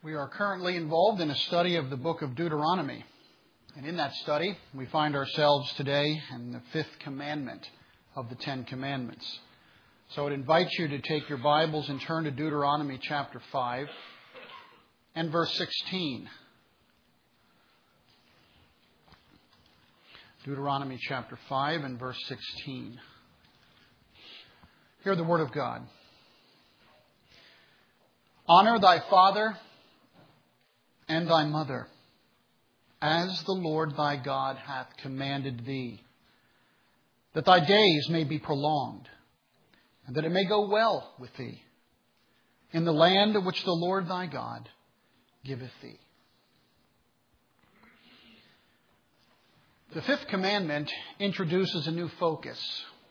We are currently involved in a study of the book of Deuteronomy. And in that study, we find ourselves today in the fifth commandment of the Ten Commandments. So I'd invite you to take your Bibles and turn to Deuteronomy chapter 5 and verse 16. Deuteronomy chapter 5 and verse 16. Hear the word of God. Honor thy father and thy mother, as the Lord thy God hath commanded thee, that thy days may be prolonged, and that it may go well with thee, in the land which the Lord thy God giveth thee. The fifth commandment introduces a new focus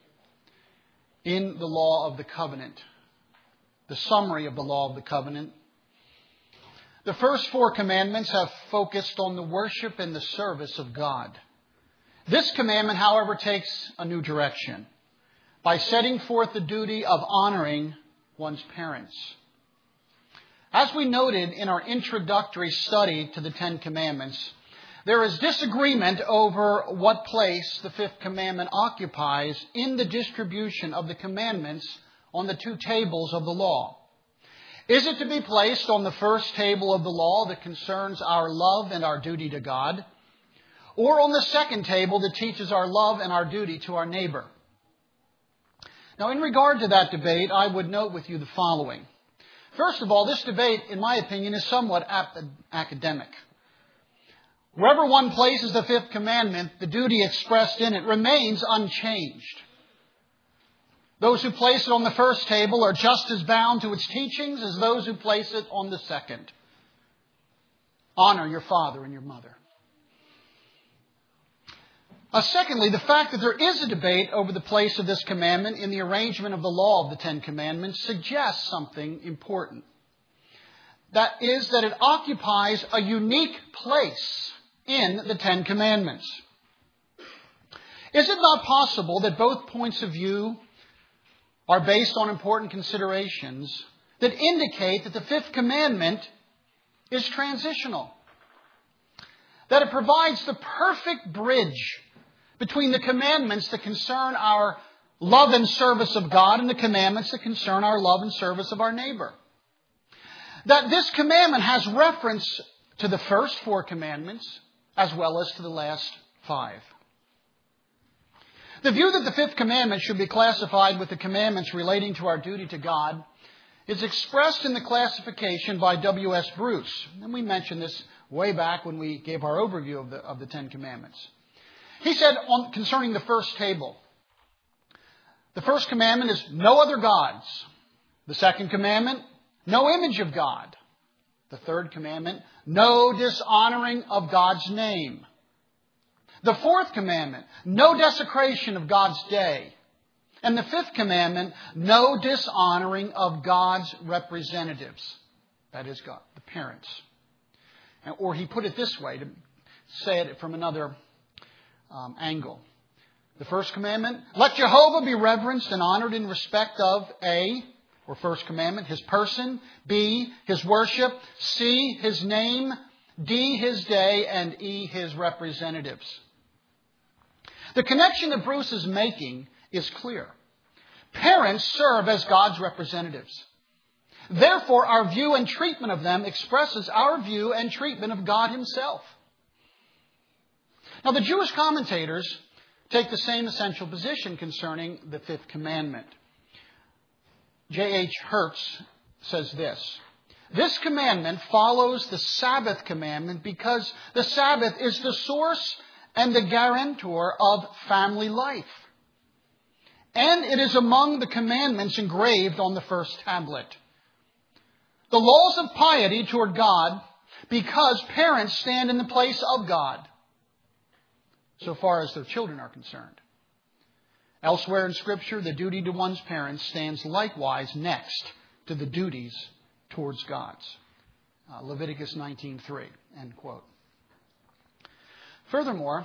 in the law of the covenant, the summary of the law of the covenant. The first four commandments have focused on the worship and the service of God. This commandment, however, takes a new direction by setting forth the duty of honoring one's parents. As we noted in our introductory study to the Ten Commandments, there is disagreement over what place the fifth commandment occupies in the distribution of the commandments on the two tables of the law. Is it to be placed on the first table of the law that concerns our love and our duty to God, or on the second table that teaches our love and our duty to our neighbor? Now, in regard to that debate, I would note with you the following. First of all, this debate, in my opinion, is somewhat academic. Wherever one places the fifth commandment, the duty expressed in it remains unchanged. Those who place it on the first table are just as bound to its teachings as those who place it on the second. Honor your father and your mother. Secondly, the fact that there is a debate over the place of this commandment in the arrangement of the law of the Ten Commandments suggests something important. That is that it occupies a unique place in the Ten Commandments. Is it not possible that both points of view are based on important considerations that indicate that the fifth commandment is transitional? That it provides the perfect bridge between the commandments that concern our love and service of God and the commandments that concern our love and service of our neighbor. That this commandment has reference to the first four commandments as well as to the last five. The view that the fifth commandment should be classified with the commandments relating to our duty to God is expressed in the classification by W.S. Bruce. And we mentioned this way back when we gave our overview of the Ten Commandments. He said concerning the first table, the first commandment is no other gods. The second commandment, no image of God. The third commandment, no dishonoring of God's name. The fourth commandment, no desecration of God's day. And the fifth commandment, no dishonoring of God's representatives. That is God, the parents. Or he put it this way, to say it from another angle. The first commandment, let Jehovah be reverenced and honored in respect of A, or first commandment, His person, B, His worship, C, His name, D, His day, and E, His representatives. The connection that Bruce is making is clear. Parents serve as God's representatives. Therefore, our view and treatment of them expresses our view and treatment of God Himself. Now, the Jewish commentators take the same essential position concerning the fifth commandment. J.H. Hertz says this: this commandment follows the Sabbath commandment because the Sabbath is the source and the guarantor of family life. And it is among the commandments engraved on the first tablet. The laws of piety toward God, because parents stand in the place of God, so far as their children are concerned. Elsewhere in Scripture, the duty to one's parents stands likewise next to the duties towards God's. Leviticus 19:3, end quote. Furthermore,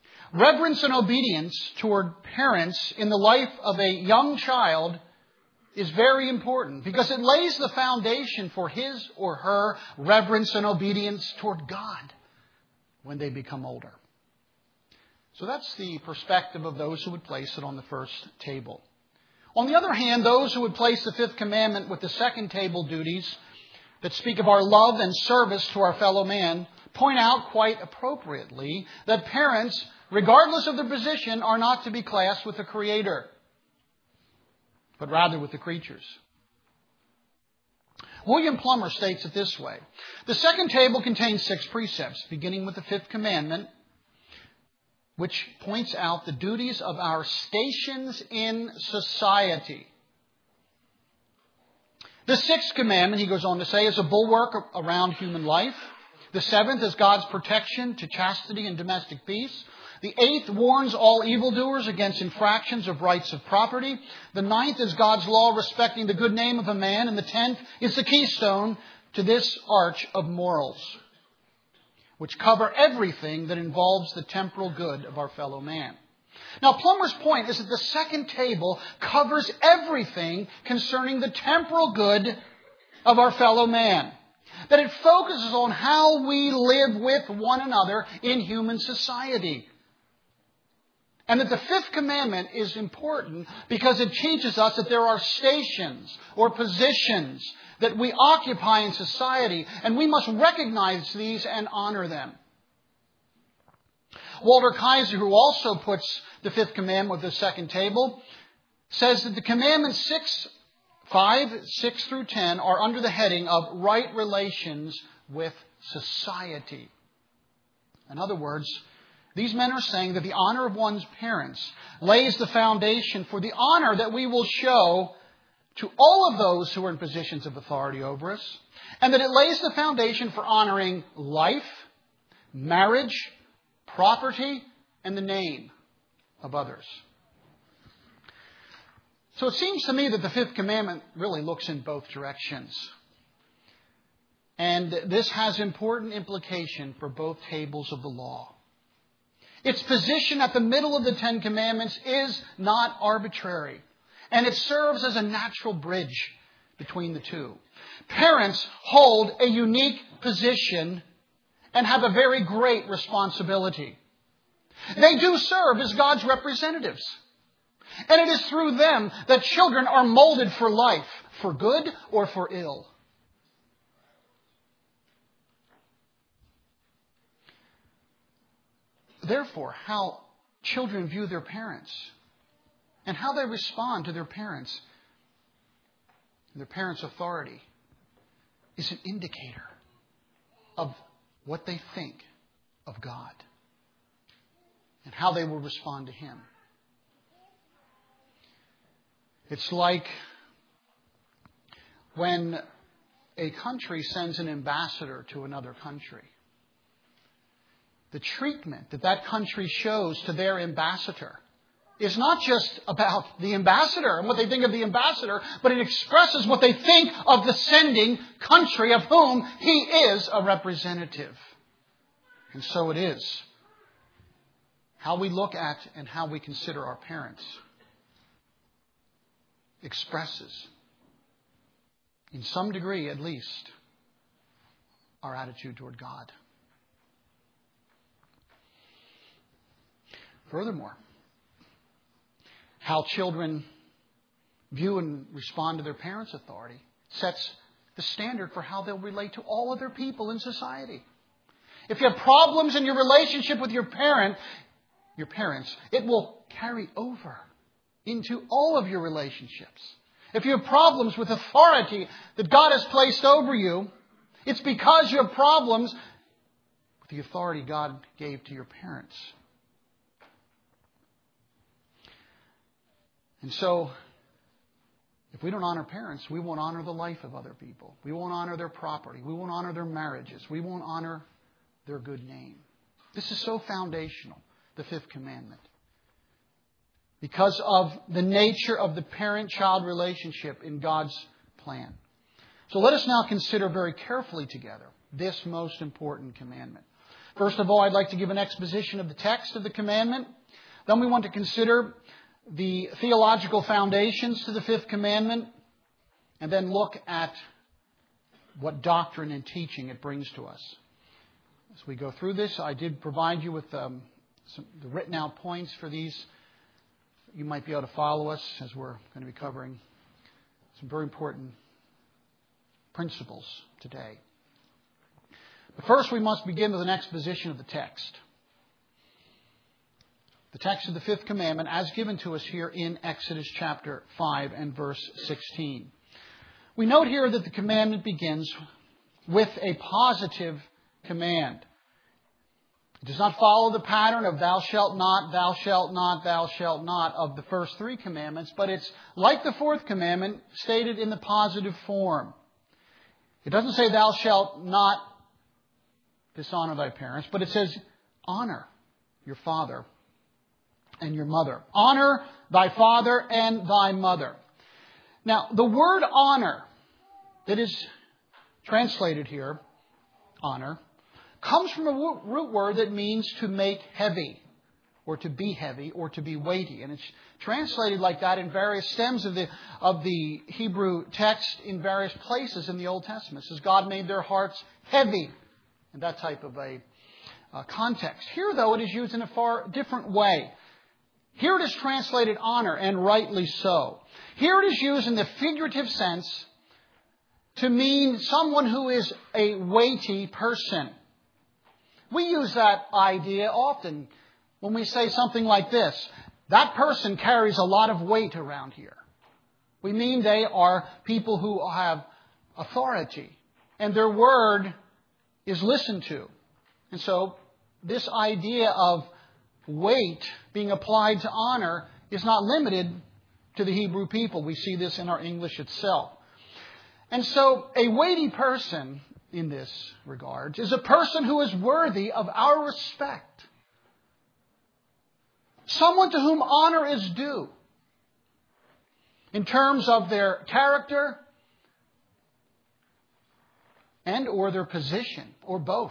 reverence and obedience toward parents in the life of a young child is very important because it lays the foundation for his or her reverence and obedience toward God when they become older. So that's the perspective of those who would place it on the first table. On the other hand, those who would place the fifth commandment with the second table duties that speak of our love and service to our fellow man point out quite appropriately that parents, regardless of their position, are not to be classed with the Creator, but rather with the creatures. William Plummer states it this way. The second table contains 6 precepts, beginning with the fifth commandment, which points out the duties of our stations in society. The sixth commandment, he goes on to say, is a bulwark around human life. The seventh is God's protection to chastity and domestic peace. The eighth warns all evildoers against infractions of rights of property. The ninth is God's law respecting the good name of a man. And the 10th is the keystone to this arch of morals, which cover everything that involves the temporal good of our fellow man. Now, Plummer's point is that the second table covers everything concerning the temporal good of our fellow man. That it focuses on how we live with one another in human society. And that the fifth commandment is important because it teaches us that there are stations or positions that we occupy in society, and we must recognize these and honor them. Walter Kaiser, who also puts the fifth commandment with the second table, says that the commandments 6 through 10 are under the heading of right relations with society. In other words, these men are saying that the honor of one's parents lays the foundation for the honor that we will show to all of those who are in positions of authority over us, and that it lays the foundation for honoring life, marriage, property, and the name of others. So it seems to me that the fifth commandment really looks in both directions. And this has important implication for both tables of the law. Its position at the middle of the Ten Commandments is not arbitrary, and it serves as a natural bridge between the two. Parents hold a unique position and have a very great responsibility. They do serve as God's representatives. And it is through them that children are molded for life, for good or for ill. Therefore, how children view their parents and how they respond to their parents authority is an indicator of what they think of God and how they will respond to Him. It's like when a country sends an ambassador to another country. The treatment that that country shows to their ambassador is not just about the ambassador and what they think of the ambassador, but it expresses what they think of the sending country of whom he is a representative. And so it is. How we look at and how we consider our parents expresses, in some degree at least, our attitude toward God. Furthermore, how children view and respond to their parents' authority sets the standard for how they'll relate to all other people in society. If you have problems in your relationship with your parents, it will carry over into all of your relationships. If you have problems with authority that God has placed over you, it's because you have problems with the authority God gave to your parents. And so, if we don't honor parents, we won't honor the life of other people. We won't honor their property. We won't honor their marriages. We won't honor their good name. This is so foundational, the fifth commandment, because of the nature of the parent-child relationship in God's plan. So let us now consider very carefully together this most important commandment. First of all, I'd like to give an exposition of the text of the commandment. Then we want to consider the theological foundations to the fifth commandment. and then look at what doctrine and teaching it brings to us. As we go through this, I did provide you with the written out points for these. You might be able to follow us as we're going to be covering some very important principles today. But first, we must begin with an exposition of the text. The text of the fifth commandment as given to us here in Exodus chapter 5 and verse 16. We note here that the commandment begins with a positive command. It does not follow the pattern of thou shalt not, thou shalt not, thou shalt not of the first three commandments, but it's like the fourth commandment stated in the positive form. It doesn't say thou shalt not dishonor thy parents, but it says honor your father and your mother. Honor thy father and thy mother. Now, the word honor that is translated here, honor, comes from a root word that means to make heavy, or to be heavy, or to be weighty. And it's translated like that in various stems of the Hebrew text in various places in the Old Testament. It says God made their hearts heavy, in that type of a context. Here, though, it is used in a far different way. Here it is translated honor, and rightly so. Here it is used in the figurative sense to mean someone who is a weighty person. We use that idea often when we say something like this: that person carries a lot of weight around here. We mean they are people who have authority, and their word is listened to. And so this idea of weight being applied to honor is not limited to the Hebrew people. We see this in our English itself. And so a weighty person in this regard is a person who is worthy of our respect. Someone to whom honor is due in terms of their character and or their position, or both.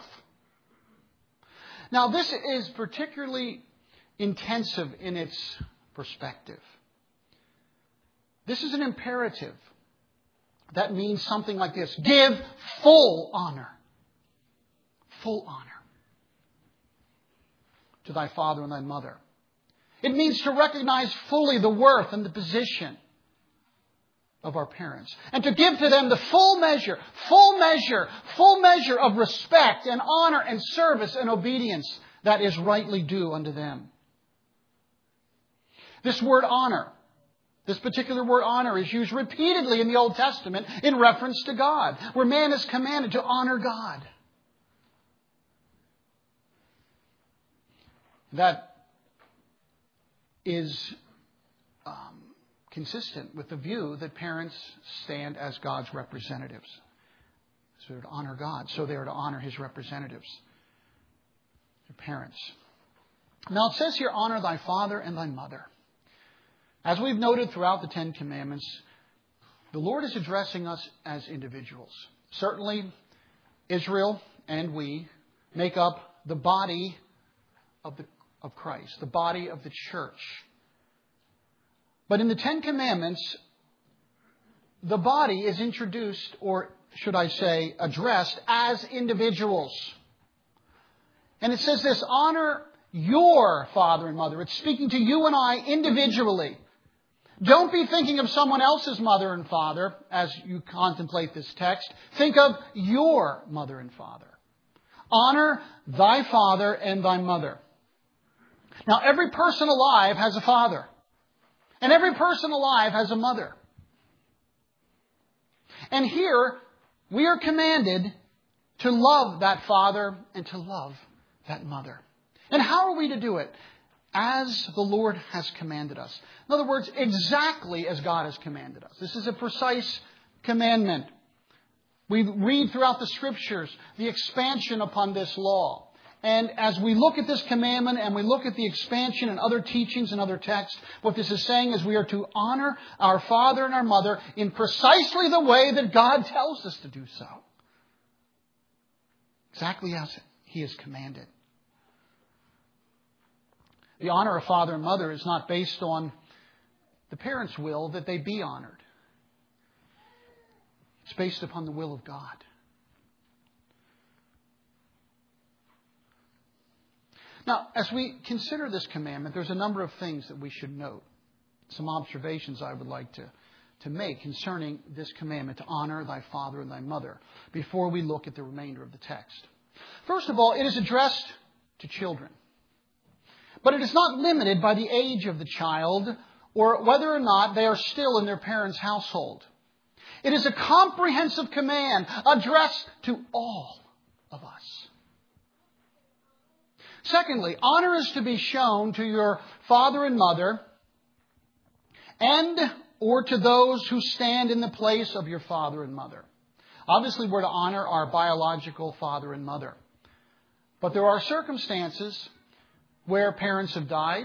Now, this is particularly intensive in its perspective. This is an imperative. That means something like this: give full honor. Full honor to thy father and thy mother. It means to recognize fully the worth and the position of our parents, and to give to them the full measure of respect and honor and service and obedience that is rightly due unto them. This word honor, this particular word honor, is used repeatedly in the Old Testament in reference to God, where man is commanded to honor God. That is consistent with the view that parents stand as God's representatives. So they're to honor God, so they are to honor His representatives, their parents. Now it says here, honor thy father and thy mother. As we've noted throughout the Ten Commandments, the Lord is addressing us as individuals. Certainly, Israel and we make up the body of Christ, the body of the church. But in the Ten Commandments, the body is introduced, or should I say, addressed as individuals. And it says this: honor your father and mother. It's speaking to you and I individually. Don't be thinking of someone else's mother and father as you contemplate this text. Think of your mother and father. Honor thy father and thy mother. Now, every person alive has a father. And every person alive has a mother. And here, we are commanded to love that father and to love that mother. And how are we to do it? As the Lord has commanded us. In other words, exactly as God has commanded us. This is a precise commandment. We read throughout the Scriptures the expansion upon this law. And as we look at this commandment and we look at the expansion and other teachings and other texts, what this is saying is we are to honor our father and our mother in precisely the way that God tells us to do so. Exactly as He has commanded. The honor of father and mother is not based on the parents' will that they be honored. It's based upon the will of God. Now, as we consider this commandment, there's a number of things that we should note. Some observations I would like to make concerning this commandment to honor thy father and thy mother before we look at the remainder of the text. First of all, it is addressed to children. But it is not limited by the age of the child or whether or not they are still in their parents' household. It is a comprehensive command addressed to all of us. Secondly, honor is to be shown to your father and mother and or to those who stand in the place of your father and mother. Obviously, we're to honor our biological father and mother. But there are circumstances where parents have died.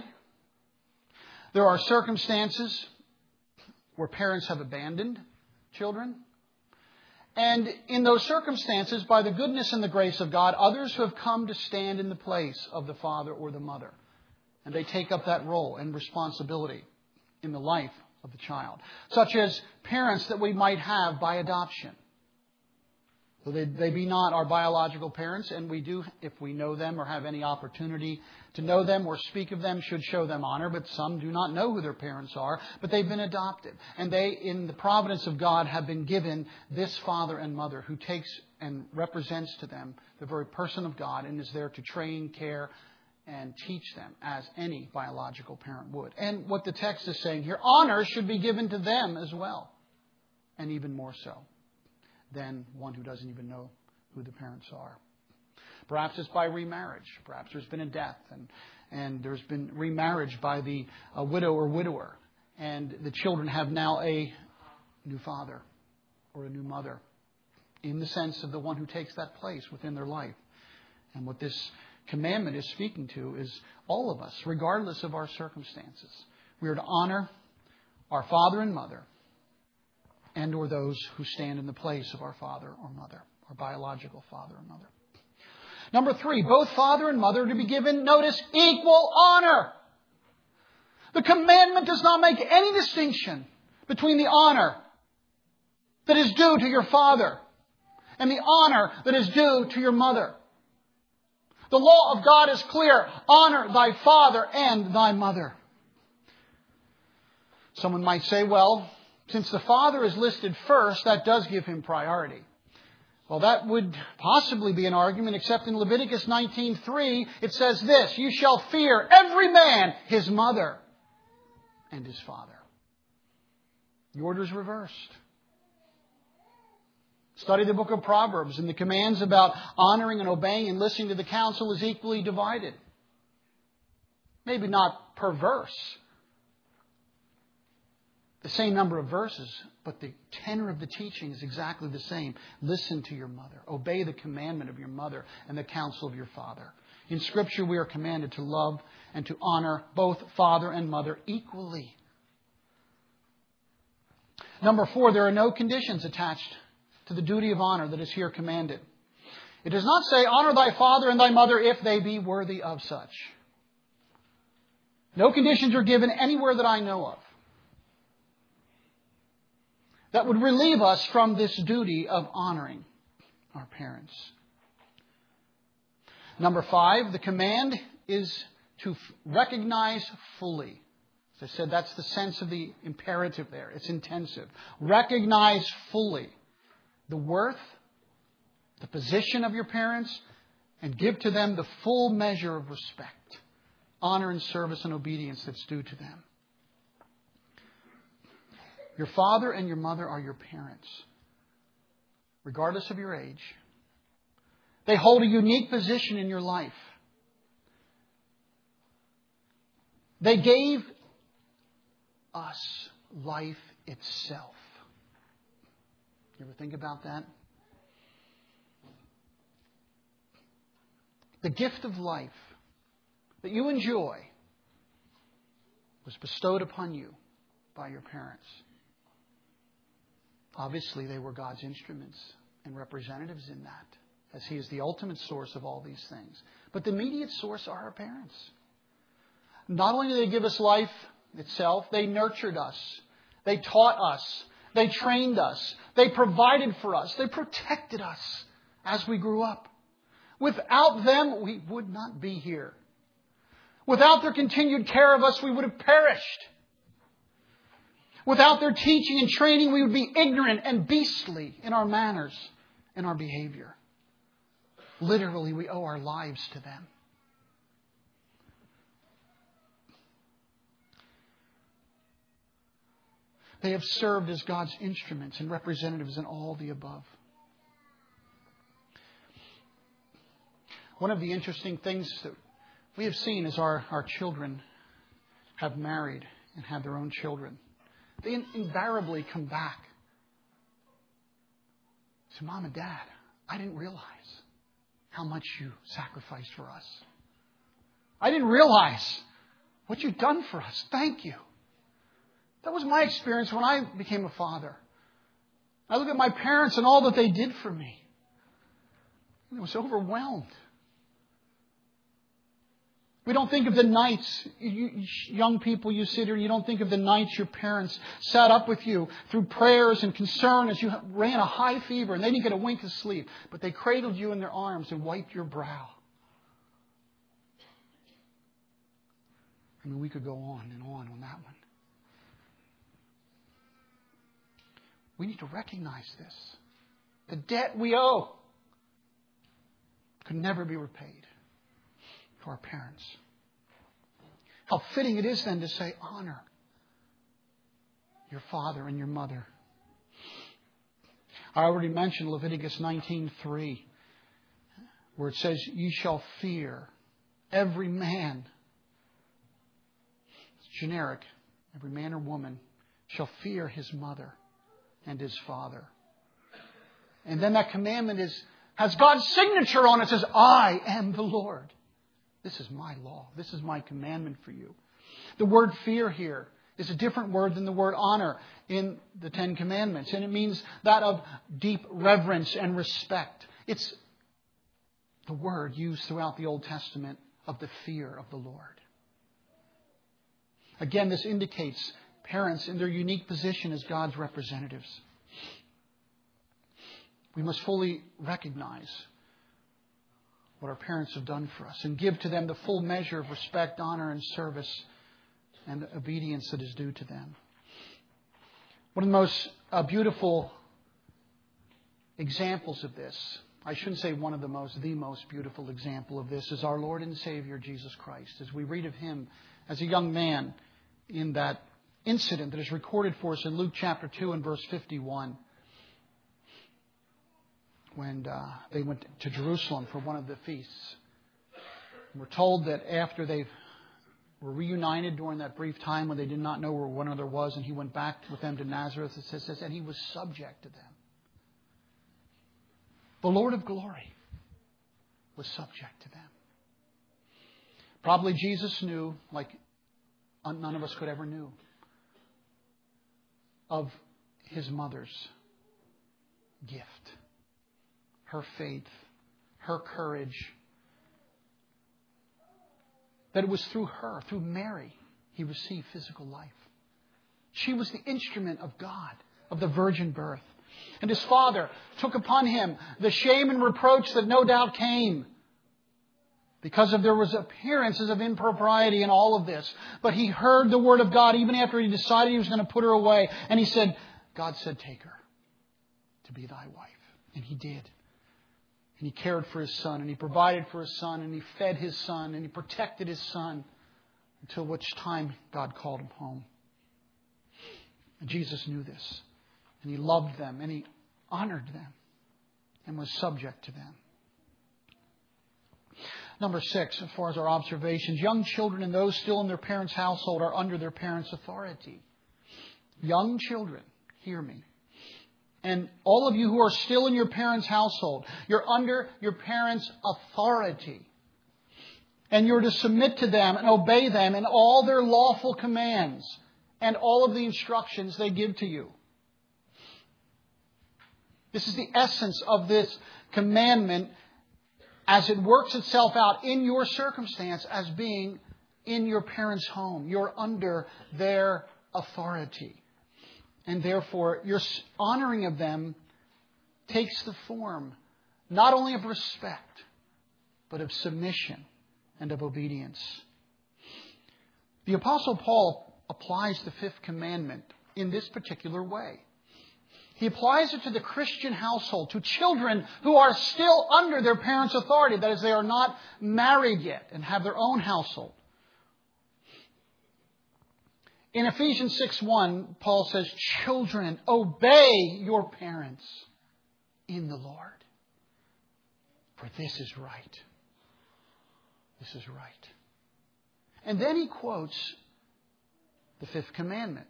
There are circumstances where parents have abandoned children. And in those circumstances, by the goodness and the grace of God, others who have come to stand in the place of the father or the mother. And they take up that role and responsibility in the life of the child. Such as parents that we might have by adoption. So they be not our biological parents, and we do, if we know them or have any opportunity to know them or speak of them, should show them honor. But some do not know who their parents are, but they've been adopted. And they, in the providence of God, have been given this father and mother who takes and represents to them the very person of God and is there to train, care, and teach them as any biological parent would. And what the text is saying here, honor should be given to them as well, and even more so than one who doesn't even know who the parents are. Perhaps it's by remarriage. Perhaps there's been a death and there's been remarriage by the widow or widower. And the children have now a new father or a new mother in the sense of the one who takes that place within their life. And what this commandment is speaking to is all of us, regardless of our circumstances. We are to honor our father and mother and or those who stand in the place of our father or mother, our biological father or mother. Number 3, both father and mother are to be given, notice, equal honor. The commandment does not make any distinction between the honor that is due to your father and the honor that is due to your mother. The law of God is clear. Honor thy father and thy mother. Someone might say, well, since the father is listed first, that does give him priority. Well, that would possibly be an argument, except in Leviticus 19:3, it says this, you shall fear every man his mother and his father. The order is reversed. Study the book of Proverbs, and the commands about honoring and obeying and listening to the counsel is equally divided. Maybe not per verse, the same number of verses, but the tenor of the teaching is exactly the same. Listen to your mother. Obey the commandment of your mother and the counsel of your father. In Scripture, we are commanded to love and to honor both father and mother equally. Number 4, there are no conditions attached to the duty of honor that is here commanded. It does not say, honor thy father and thy mother if they be worthy of such. No conditions are given anywhere that I know of that would relieve us from this duty of honoring our parents. Number 5, the command is to recognize fully. As I said, that's the sense of the imperative there. It's intensive. Recognize fully the worth, the position of your parents, and give to them the full measure of respect, honor and service and obedience that's due to them. Your father and your mother are your parents, regardless of your age. They hold a unique position in your life. They gave us life itself. You ever think about that? The gift of life that you enjoy was bestowed upon you by your parents. Obviously, they were God's instruments and representatives in that, as He is the ultimate source of all these things. But the immediate source are our parents. Not only did they give us life itself, they nurtured us. They taught us They trained us. They provided for us. They protected us as we grew up. Without them, we would not be here. Without their continued care of us, we would have perished. Without their teaching and training, we would be ignorant and beastly in our manners and our behavior. Literally, we owe our lives to them. They have served as God's instruments and representatives in all the above. One of the interesting things that we have seen is our children have married and had their own children. They invariably come back. Say, Mom and Dad, I didn't realize how much you sacrificed for us. I didn't realize what you've done for us. Thank you. That was my experience when I became a father. I look at my parents and all that they did for me. I was overwhelmed. We don't think of the nights, young people, you sit here and you don't think of the nights your parents sat up with you through prayers and concern as you ran a high fever and they didn't get a wink of sleep, but they cradled you in their arms and wiped your brow. I mean, we could go on and on that one. We need to recognize this. The debt we owe could never be repaid to our parents. How fitting it is then to say, honor your father and your mother. I already mentioned Leviticus 19:3, where it says, "You shall fear every man." It's generic. Every man or woman shall fear his mother and his father. And then that commandment has God's signature on it. It says, I am the Lord. This is my law. This is my commandment for you. The word fear here is a different word than the word honor in the Ten Commandments. And it means that of deep reverence and respect. It's the word used throughout the Old Testament of the fear of the Lord. Again, this indicates parents in their unique position as God's representatives. We must fully recognize what our parents have done for us and give to them the full measure of respect, honor, and service and obedience that is due to them. One of the most beautiful examples of this, I shouldn't say one of the most beautiful example of this is our Lord and Savior, Jesus Christ. As we read of Him as a young man in that incident that is recorded for us in Luke chapter 2 and verse 51. When they went to Jerusalem for one of the feasts. We're told that after they were reunited during that brief time when they did not know where one another was, and He went back with them to Nazareth, it says, and He was subject to them. The Lord of glory was subject to them. Probably Jesus knew, like none of us could ever knew, of His mother's gift. Her faith, her courage. That it was through her, through Mary, He received physical life. She was the instrument of God, of the virgin birth. And His Father took upon Him the shame and reproach that no doubt came because there was appearances of impropriety in all of this. But He heard the word of God even after He decided He was going to put her away. And He said, God said, take her to be thy wife. And He did. And He cared for His Son, and He provided for His Son, and He fed His Son, and He protected His Son until which time God called Him home. And Jesus knew this, and He loved them, and He honored them, and was subject to them. Number 6, as far as our observations, young children and those still in their parents' household are under their parents' authority. Young children, hear me. And all of you who are still in your parents' household, you're under your parents' authority. And you're to submit to them and obey them in all their lawful commands and all of the instructions they give to you. This is the essence of this commandment as it works itself out in your circumstance as being in your parents' home. You're under their authority. And therefore, your honoring of them takes the form not only of respect, but of submission and of obedience. The Apostle Paul applies the fifth commandment in this particular way. He applies it to the Christian household, to children who are still under their parents' authority. That is, they are not married yet and have their own household. In Ephesians 6:1, Paul says, "Children, obey your parents in the Lord, for this is right." This is right. And then he quotes the fifth commandment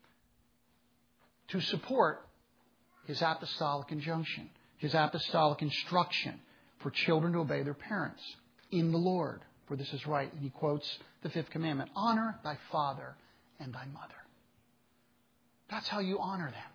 to support his apostolic injunction, his apostolic instruction for children to obey their parents in the Lord, for this is right. And he quotes the fifth commandment, "Honor thy father and thy mother." That's how you honor them.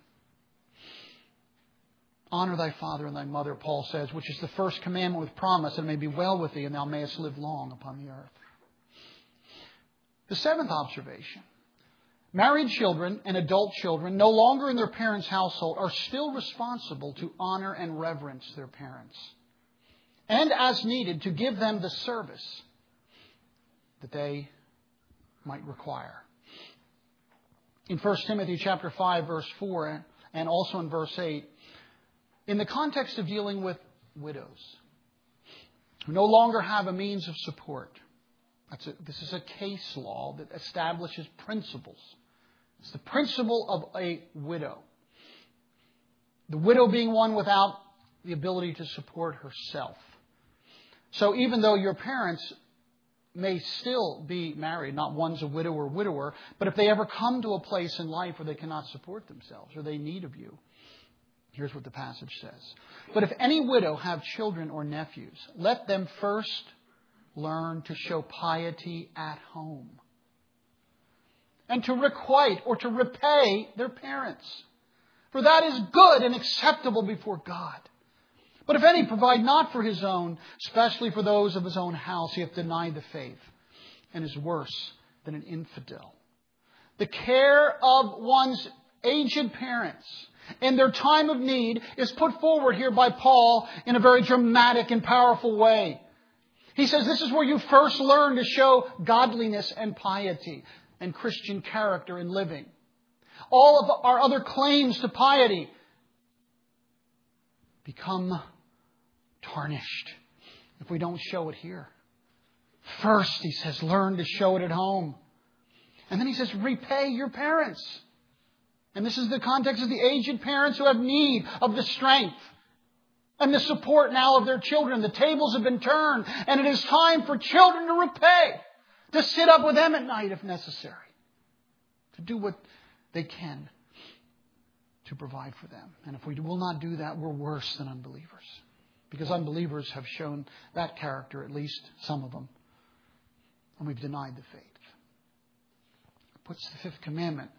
Honor thy father and thy mother, Paul says, which is the first commandment with promise, that it may be well with thee and thou mayest live long upon the earth. The seventh observation. Married children and adult children, no longer in their parents' household, are still responsible to honor and reverence their parents. And as needed, to give them the service that they might require. In 1 Timothy chapter 5, verse 4, and also in verse 8, in the context of dealing with widows who no longer have a means of support, this is a case law that establishes principles. It's the principle of a widow. The widow being one without the ability to support herself. So even though your parents may still be married, not one's a widow or widower, but if they ever come to a place in life where they cannot support themselves or they need of you, here's what the passage says. "But if any widow have children or nephews, let them first learn to show piety at home, and to requite or to repay their parents. For that is good and acceptable before God. But if any provide not for his own, especially for those of his own house, he hath denied the faith, and is worse than an infidel." The care of one's aged parents in their time of need is put forward here by Paul in a very dramatic and powerful way. He says this is where you first learn to show godliness and piety and Christian character in living. All of our other claims to piety become tarnished if we don't show it here. First, he says, learn to show it at home. And then he says, repay your parents. And this is the context of the aged parents who have need of the strength and the support now of their children. The tables have been turned, and it is time for children to repay, to sit up with them at night if necessary, to do what they can to provide for them. And if we will not do that, we're worse than unbelievers. Because unbelievers have shown that character, at least some of them, and we've denied the faith. It puts the fifth commandment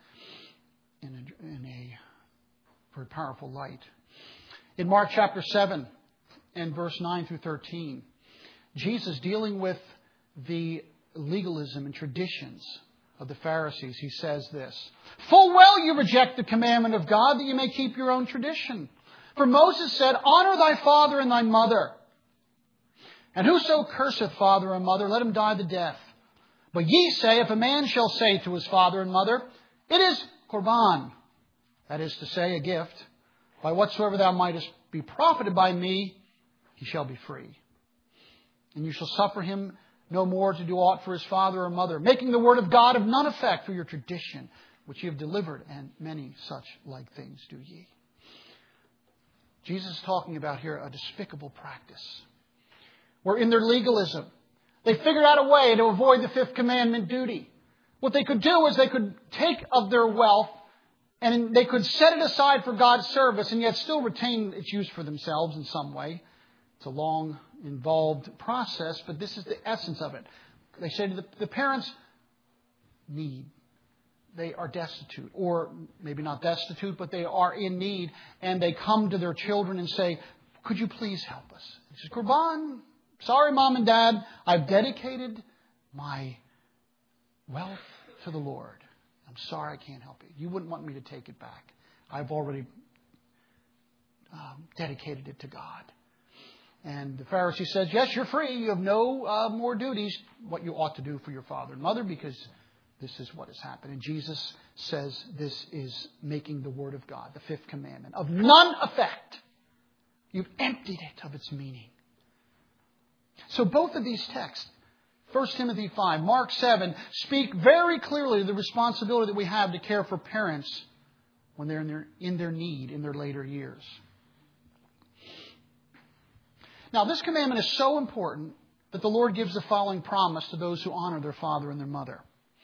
in a very powerful light. In Mark chapter 7 and verse 9 through 13, Jesus, dealing with the legalism and traditions of the Pharisees, he says this: "Full well you reject the commandment of God, that you may keep your own tradition. For Moses said, Honor thy father and thy mother. And whoso curseth father and mother, let him die the death. But ye say, if a man shall say to his father and mother, It is Korban, that is to say, a gift, by whatsoever thou mightest be profited by me, he shall be free. And you shall suffer him no more to do aught for his father or mother, making the word of God of none effect for your tradition, which ye have delivered, and many such like things do ye." Jesus is talking about here a despicable practice, where in their legalism, they figured out a way to avoid the fifth commandment duty. What they could do is they could take of their wealth and they could set it aside for God's service and yet still retain its use for themselves in some way. It's a long, involved process, but this is the essence of it. They say to the parents need. They are destitute, or maybe not destitute, but they are in need, and they come to their children and say, "Could you please help us?" He says, "Korban, sorry, Mom and Dad, I've dedicated my wealth to the Lord. I'm sorry, I can't help you. You wouldn't want me to take it back. I've already dedicated it to God. And the Pharisee says, yes, you're free. You have no more duties, what you ought to do for your father and mother, because this is what has happened. And Jesus says this is making the Word of God, the fifth commandment, of none effect. You've emptied it of its meaning. So both of these texts, 1 Timothy 5, Mark 7, speak very clearly of the responsibility that we have to care for parents when they're in their need in their later years. Now, this commandment is so important that the Lord gives the following promise to those who honor their father and their mother.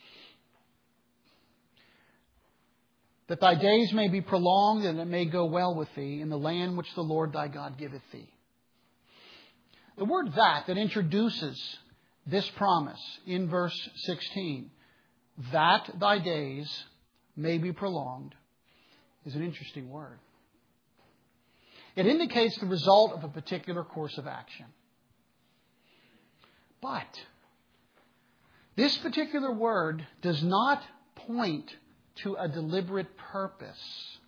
That thy days may be prolonged and it may go well with thee in the land which the Lord thy God giveth thee. The word that introduces this promise in verse 16, that thy days may be prolonged, is an interesting word. It indicates the result of a particular course of action. But this particular word does not point to a deliberate purpose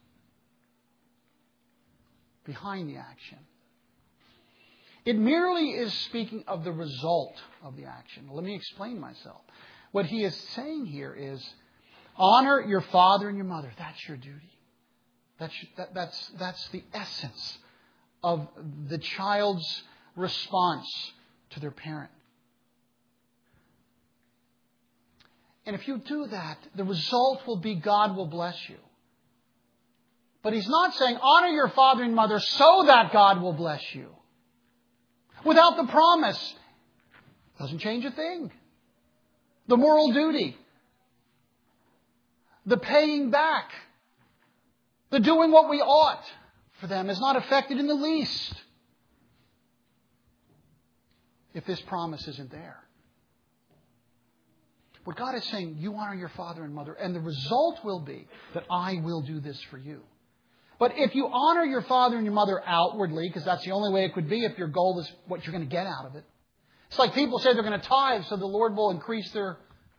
behind the action. It merely is speaking of the result of the action. Let me explain myself. What he is saying here is, honor your father and your mother. That's your duty. That's the essence of the child's response to their parent. And if you do that, the result will be God will bless you. But he's not saying honor your father and mother so that God will bless you. Without the promise, it doesn't change a thing. The moral duty, the paying back, the doing what we ought for them is not affected in the least if this promise isn't there. What God is saying, you honor your father and mother, and the result will be that I will do this for you. But if you honor your father and your mother outwardly, because that's the only way it could be if your goal is what you're going to get out of it. It's like people say they're going to tithe so the Lord will increase their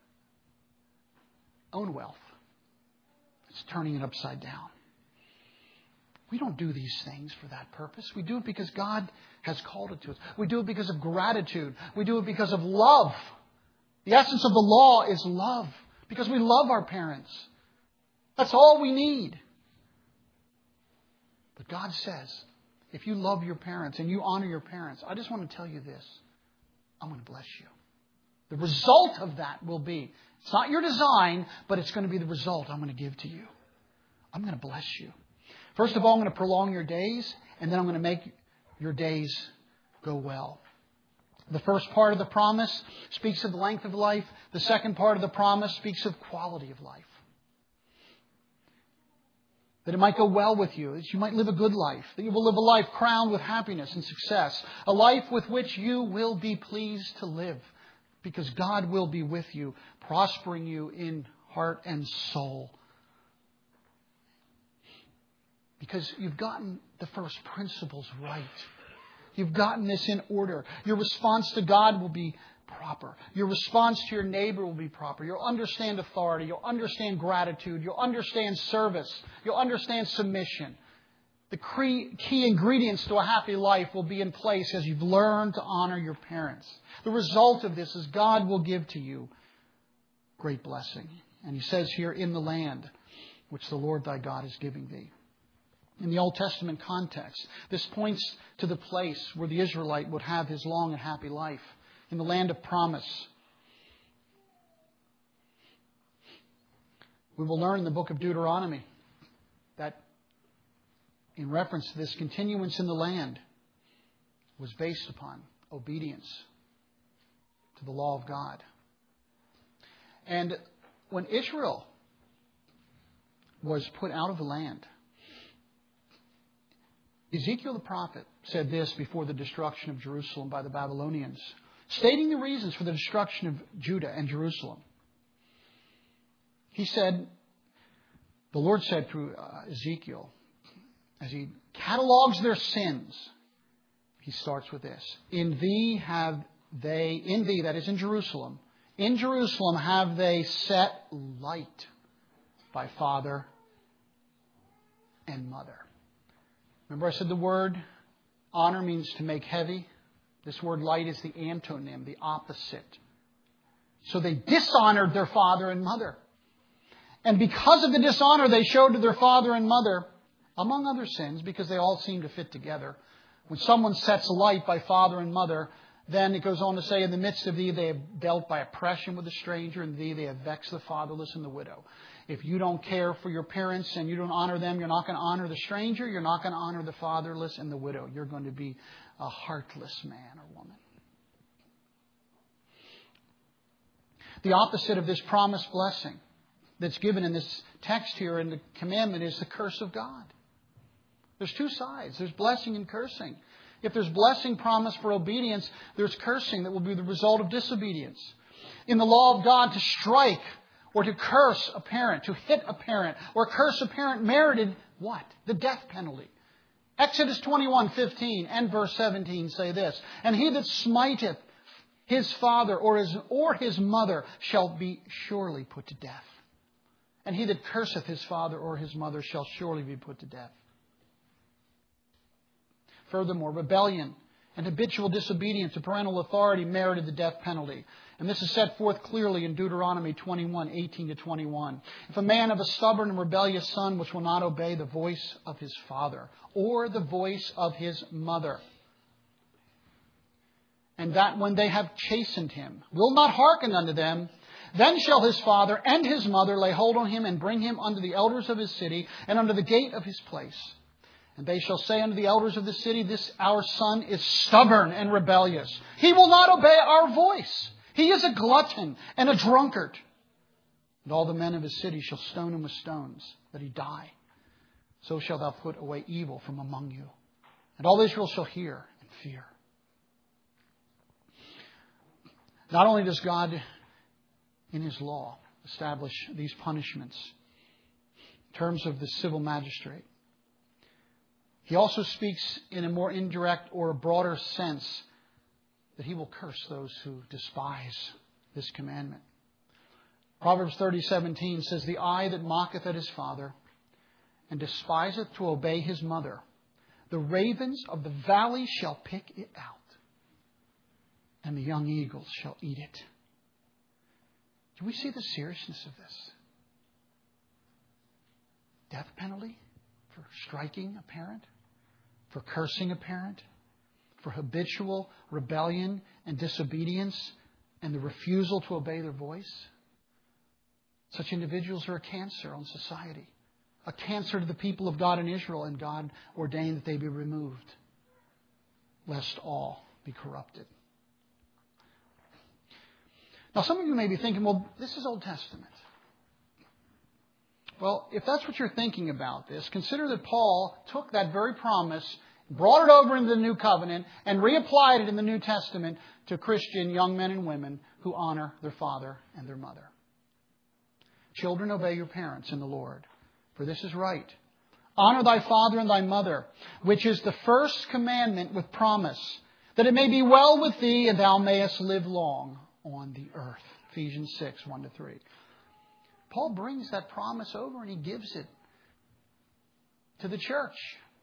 own wealth. It's turning it upside down. We don't do these things for that purpose. We do it because God has called it to us. We do it because of gratitude. We do it because of love. The essence of the law is love. Because we love our parents. That's all we need. But God says, if you love your parents and you honor your parents, I just want to tell you this. I'm going to bless you. The result of that will be, it's not your design, but it's going to be the result I'm going to give to you. I'm going to bless you. First of all, I'm going to prolong your days, and then I'm going to make your days go well. The first part of the promise speaks of the length of life. The second part of the promise speaks of quality of life. That it might go well with you, that you might live a good life, that you will live a life crowned with happiness and success, a life with which you will be pleased to live, because God will be with you, prospering you in heart and soul. Because you've gotten the first principles right. You've gotten this in order. Your response to God will be proper. Your response to your neighbor will be proper. You'll understand authority. You'll understand gratitude. You'll understand service. You'll understand submission. The key ingredients to a happy life will be in place as you've learned to honor your parents. The result of this is God will give to you great blessing. And he says here, in the land which the Lord thy God is giving thee. In the Old Testament context, this points to the place where the Israelite would have his long and happy life, in the land of promise. We will learn in the book of Deuteronomy that in reference to this, continuance in the land was based upon obedience to the law of God. And when Israel was put out of the land, Ezekiel the prophet said this before the destruction of Jerusalem by the Babylonians, stating the reasons for the destruction of Judah and Jerusalem. He said, the Lord said through Ezekiel, as he catalogs their sins, he starts with this. In thee, that is in Jerusalem have they set light by father and mother. Remember I said the word honor means to make heavy? This word light is the antonym, the opposite. So they dishonored their father and mother. And because of the dishonor they showed to their father and mother, among other sins, because they all seem to fit together, when someone sets light by father and mother, then it goes on to say, in the midst of thee they have dealt by oppression with the stranger, and thee they have vexed the fatherless and the widow. If you don't care for your parents and you don't honor them, you're not going to honor the stranger, you're not going to honor the fatherless and the widow. You're going to be a heartless man or woman. The opposite of this promised blessing that's given in this text here in the commandment is the curse of God. There's two sides. There's blessing and cursing. If there's blessing promised for obedience, there's cursing that will be the result of disobedience. In the law of God, to strike or to curse a parent, to hit a parent, or curse a parent merited what? The death penalty. Exodus 21:15 and verse 17 say this, and he that smiteth his father or his mother shall be surely put to death. And he that curseth his father or his mother shall surely be put to death. Furthermore, rebellion and habitual disobedience to parental authority merited the death penalty. And this is set forth clearly in Deuteronomy 21:18-21. If a man have a stubborn and rebellious son which will not obey the voice of his father or the voice of his mother, and that when they have chastened him will not hearken unto them, then shall his father and his mother lay hold on him and bring him unto the elders of his city and unto the gate of his place. And they shall say unto the elders of the city, this our son is stubborn and rebellious. He will not obey our voice. He is a glutton and a drunkard. And all the men of his city shall stone him with stones, that he die. So shalt thou put away evil from among you. And all Israel shall hear and fear. Not only does God in His law establish these punishments in terms of the civil magistrate, He also speaks in a more indirect or a broader sense that He will curse those who despise this commandment. Proverbs 30:17 says, the eye that mocketh at his father and despiseth to obey his mother, the ravens of the valley shall pick it out, and the young eagles shall eat it. Do we see the seriousness of this? Death penalty for striking a parent, for cursing a parent, for habitual rebellion and disobedience and the refusal to obey their voice. Such individuals are a cancer on society, a cancer to the people of God in Israel, and God ordained that they be removed, lest all be corrupted. Now, some of you may be thinking, well, this is Old Testament. Well, if that's what you're thinking about this, consider that Paul took that very promise, brought it over into the New Covenant, and reapplied it in the New Testament to Christian young men and women who honor their father and their mother. Children, obey your parents in the Lord, for this is right. Honor thy father and thy mother, which is the first commandment with promise, that it may be well with thee and thou mayest live long on the earth. Ephesians 6:1-3. Paul brings that promise over and he gives it to the church.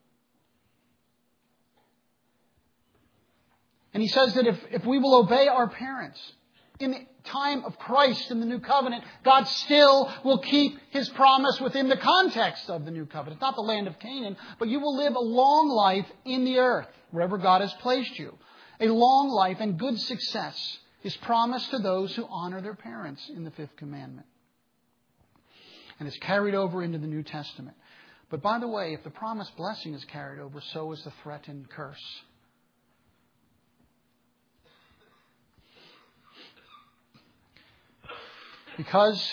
And he says that if we will obey our parents in the time of Christ in the New Covenant, God still will keep His promise within the context of the New Covenant. Not the land of Canaan, but you will live a long life in the earth, wherever God has placed you. A long life and good success is promised to those who honor their parents in the fifth commandment. And it's carried over into the New Testament. But by the way, if the promised blessing is carried over, so is the threatened curse. Because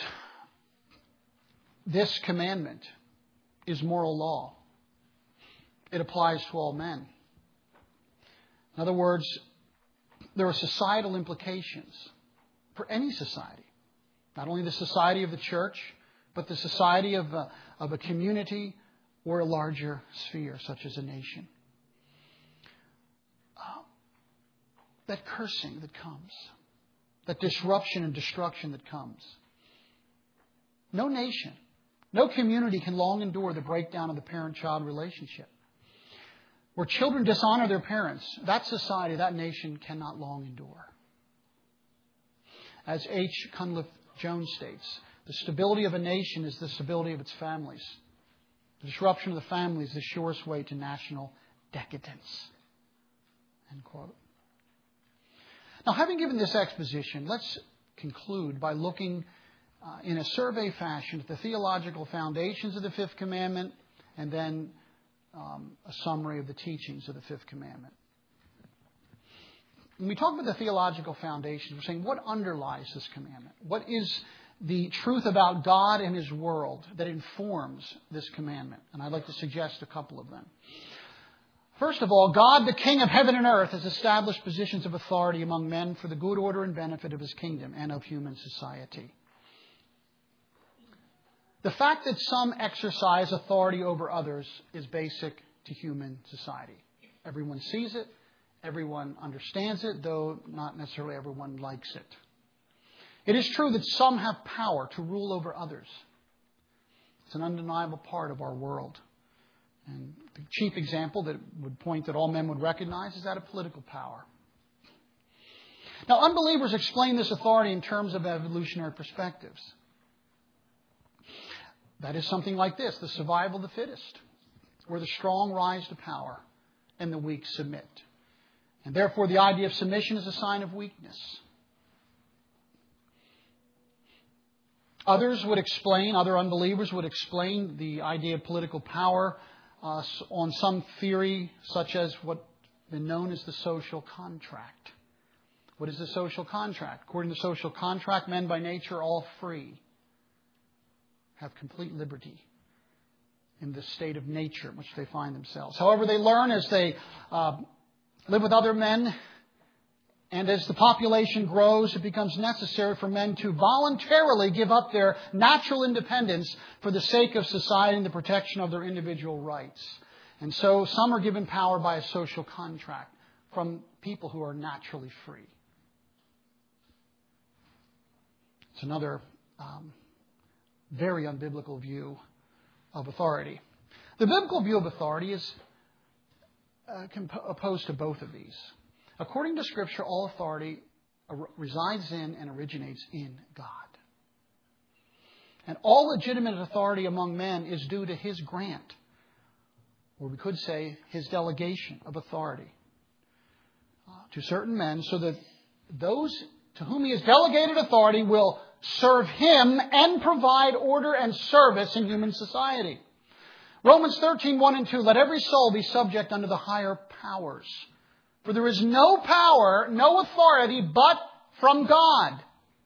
this commandment is moral law, it applies to all men. In other words, there are societal implications for any society. Not only the society of the church, but the society of a community or a larger sphere, such as a nation. That cursing that comes, that disruption and destruction that comes. No nation, No community can long endure the breakdown of the parent-child relationship. Where children dishonor their parents, that society, that nation cannot long endure. As H. Cunliffe Jones states, the stability of a nation is the stability of its families. The disruption of the family is the surest way to national decadence. End quote. Now, having given this exposition, let's conclude by looking in a survey fashion at the theological foundations of the Fifth Commandment and then a summary of the teachings of the Fifth Commandment. When we talk about the theological foundations, we're saying what underlies this commandment? What is the truth about God and His world that informs this commandment? And I'd like to suggest a couple of them. First of all, God, the King of heaven and earth, has established positions of authority among men for the good order and benefit of His kingdom and of human society. The fact that some exercise authority over others is basic to human society. Everyone sees it. Everyone understands it, though not necessarily everyone likes it. It is true that some have power to rule over others. It's an undeniable part of our world. And the chief example that would point that all men would recognize is that of political power. Now, unbelievers explain this authority in terms of evolutionary perspectives. That is something like this: the survival of the fittest, where the strong rise to power and the weak submit. And therefore, the idea of submission is a sign of weakness. Other unbelievers would explain the idea of political power on some theory such as what's been known as the social contract. What is the social contract? According to the social contract, men by nature are all free, have complete liberty in the state of nature in which they find themselves. However, they learn as they live with other men, and as the population grows, it becomes necessary for men to voluntarily give up their natural independence for the sake of society and the protection of their individual rights. And so some are given power by a social contract from people who are naturally free. It's another very unbiblical view of authority. The biblical view of authority is opposed to both of these. According to Scripture, all authority resides in and originates in God. And all legitimate authority among men is due to His grant, or we could say His delegation of authority to certain men, so that those to whom He has delegated authority will serve Him and provide order and service in human society. Romans 13:1 and 2, let every soul be subject unto the higher powers. For there is no power, no authority, but from God.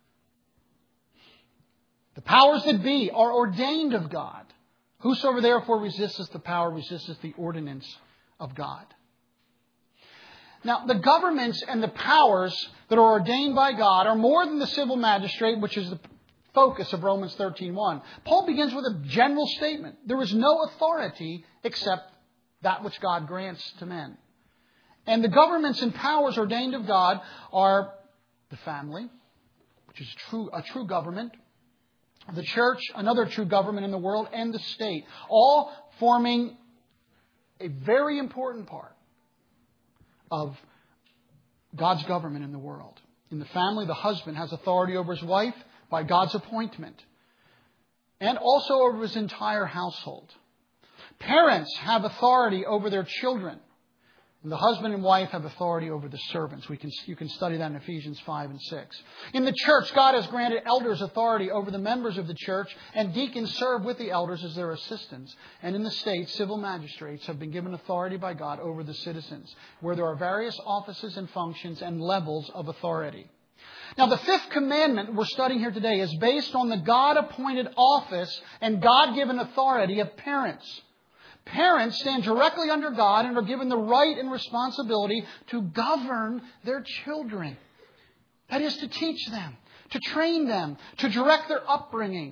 The powers that be are ordained of God. Whosoever therefore resisteth the power, resisteth the ordinance of God. Now, the governments and the powers that are ordained by God are more than the civil magistrate, which is the focus of Romans 13:1. Paul begins with a general statement. There is no authority except that which God grants to men. And the governments and powers ordained of God are the family, which is a true government, the church, another true government in the world, and the state, all forming a very important part of God's government in the world. In the family, the husband has authority over his wife by God's appointment, and also over his entire household. Parents have authority over their children. And the husband and wife have authority over the servants. You can study that in Ephesians 5 and 6. In the church, God has granted elders authority over the members of the church, and deacons serve with the elders as their assistants. And in the state, civil magistrates have been given authority by God over the citizens, where there are various offices and functions and levels of authority. Now, the fifth commandment we're studying here today is based on the God-appointed office and God-given authority of parents. Parents stand directly under God and are given the right and responsibility to govern their children. That is, to teach them, to train them, to direct their upbringing.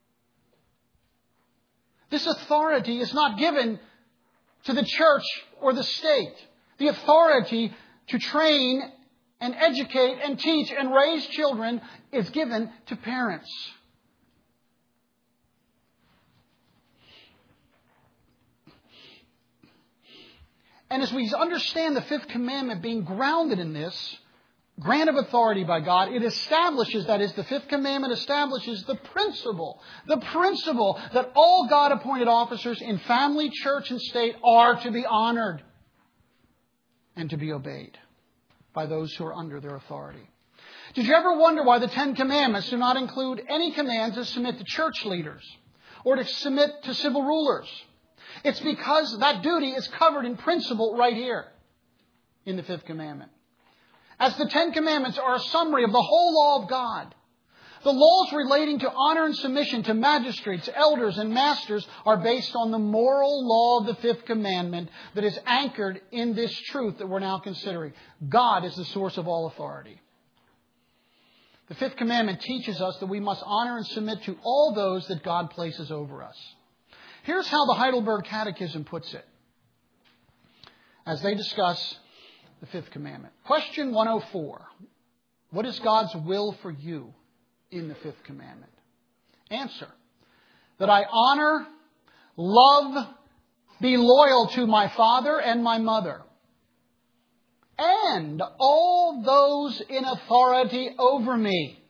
This authority is not given to the church or the state. The authority to train and educate and teach and raise children is given to parents. And as we understand the fifth commandment being grounded in this grant of authority by God, it establishes, that is, the fifth commandment establishes the principle that all God-appointed officers in family, church, and state are to be honored and to be obeyed by those who are under their authority. Did you ever wonder why the Ten Commandments do not include any commands to submit to church leaders or to submit to civil rulers? It's because that duty is covered in principle right here in the fifth commandment. As the Ten Commandments are a summary of the whole law of God, the laws relating to honor and submission to magistrates, elders, and masters are based on the moral law of the fifth commandment that is anchored in this truth that we're now considering. God is the source of all authority. The fifth commandment teaches us that we must honor and submit to all those that God places over us. Here's how the Heidelberg Catechism puts it as they discuss the fifth commandment. Question 104. What is God's will for you in the fifth commandment? Answer. That I honor, love, be loyal to my father and my mother, and all those in authority over me.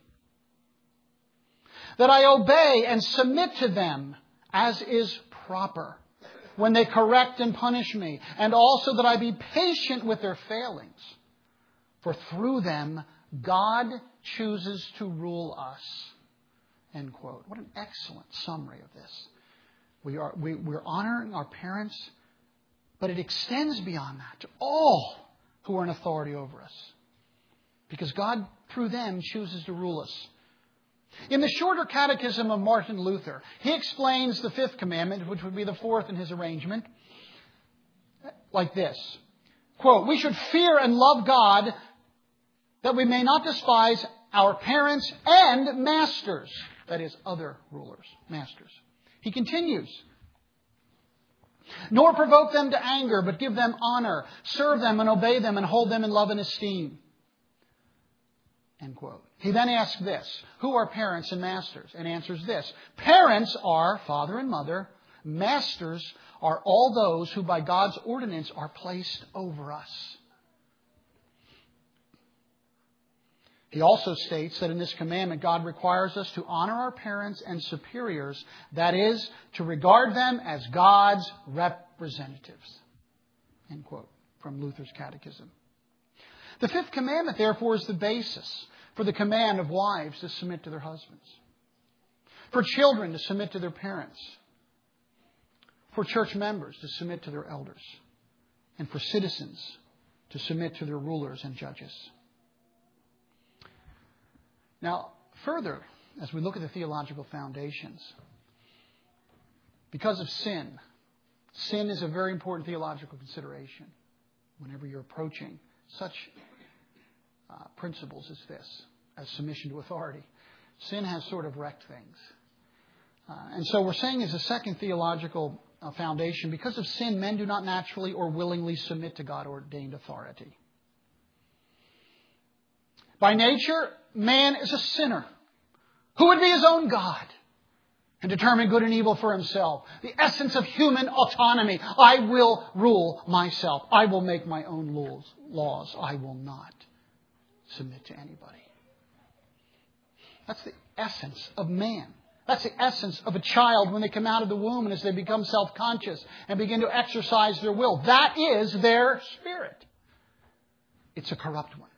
That I obey and submit to them as is proper when they correct and punish me, and also that I be patient with their failings. For through them, God chooses to rule us. End quote. What an excellent summary of this. We're honoring our parents, but it extends beyond that to all who are in authority over us. Because God, through them, chooses to rule us. In the shorter catechism of Martin Luther, he explains the fifth commandment, which would be the fourth in his arrangement, like this. Quote, we should fear and love God that we may not despise our parents and masters. That is, other rulers, masters. He continues. Nor provoke them to anger, but give them honor. Serve them and obey them and hold them in love and esteem. End quote. He then asks this. Who are parents and masters? And answers this. Parents are father and mother. Masters are all those who by God's ordinance are placed over us. He also states that in this commandment, God requires us to honor our parents and superiors. That is, to regard them as God's representatives. End quote. From Luther's Catechism. The fifth commandment, therefore, is the basis for the command of wives to submit to their husbands. For children to submit to their parents. For church members to submit to their elders. And for citizens to submit to their rulers and judges. Now, further, as we look at the theological foundations, because of sin is a very important theological consideration whenever you're approaching such principles as this, as submission to authority. Sin has sort of wrecked things. And so we're saying as a second theological foundation, because of sin, men do not naturally or willingly submit to God-ordained authority. By nature, man is a sinner who would be his own God and determine good and evil for himself. The essence of human autonomy. I will rule myself. I will make my own laws. I will not submit to anybody. That's the essence of man. That's the essence of a child when they come out of the womb and as they become self-conscious and begin to exercise their will. That is their spirit. It's a corrupt one.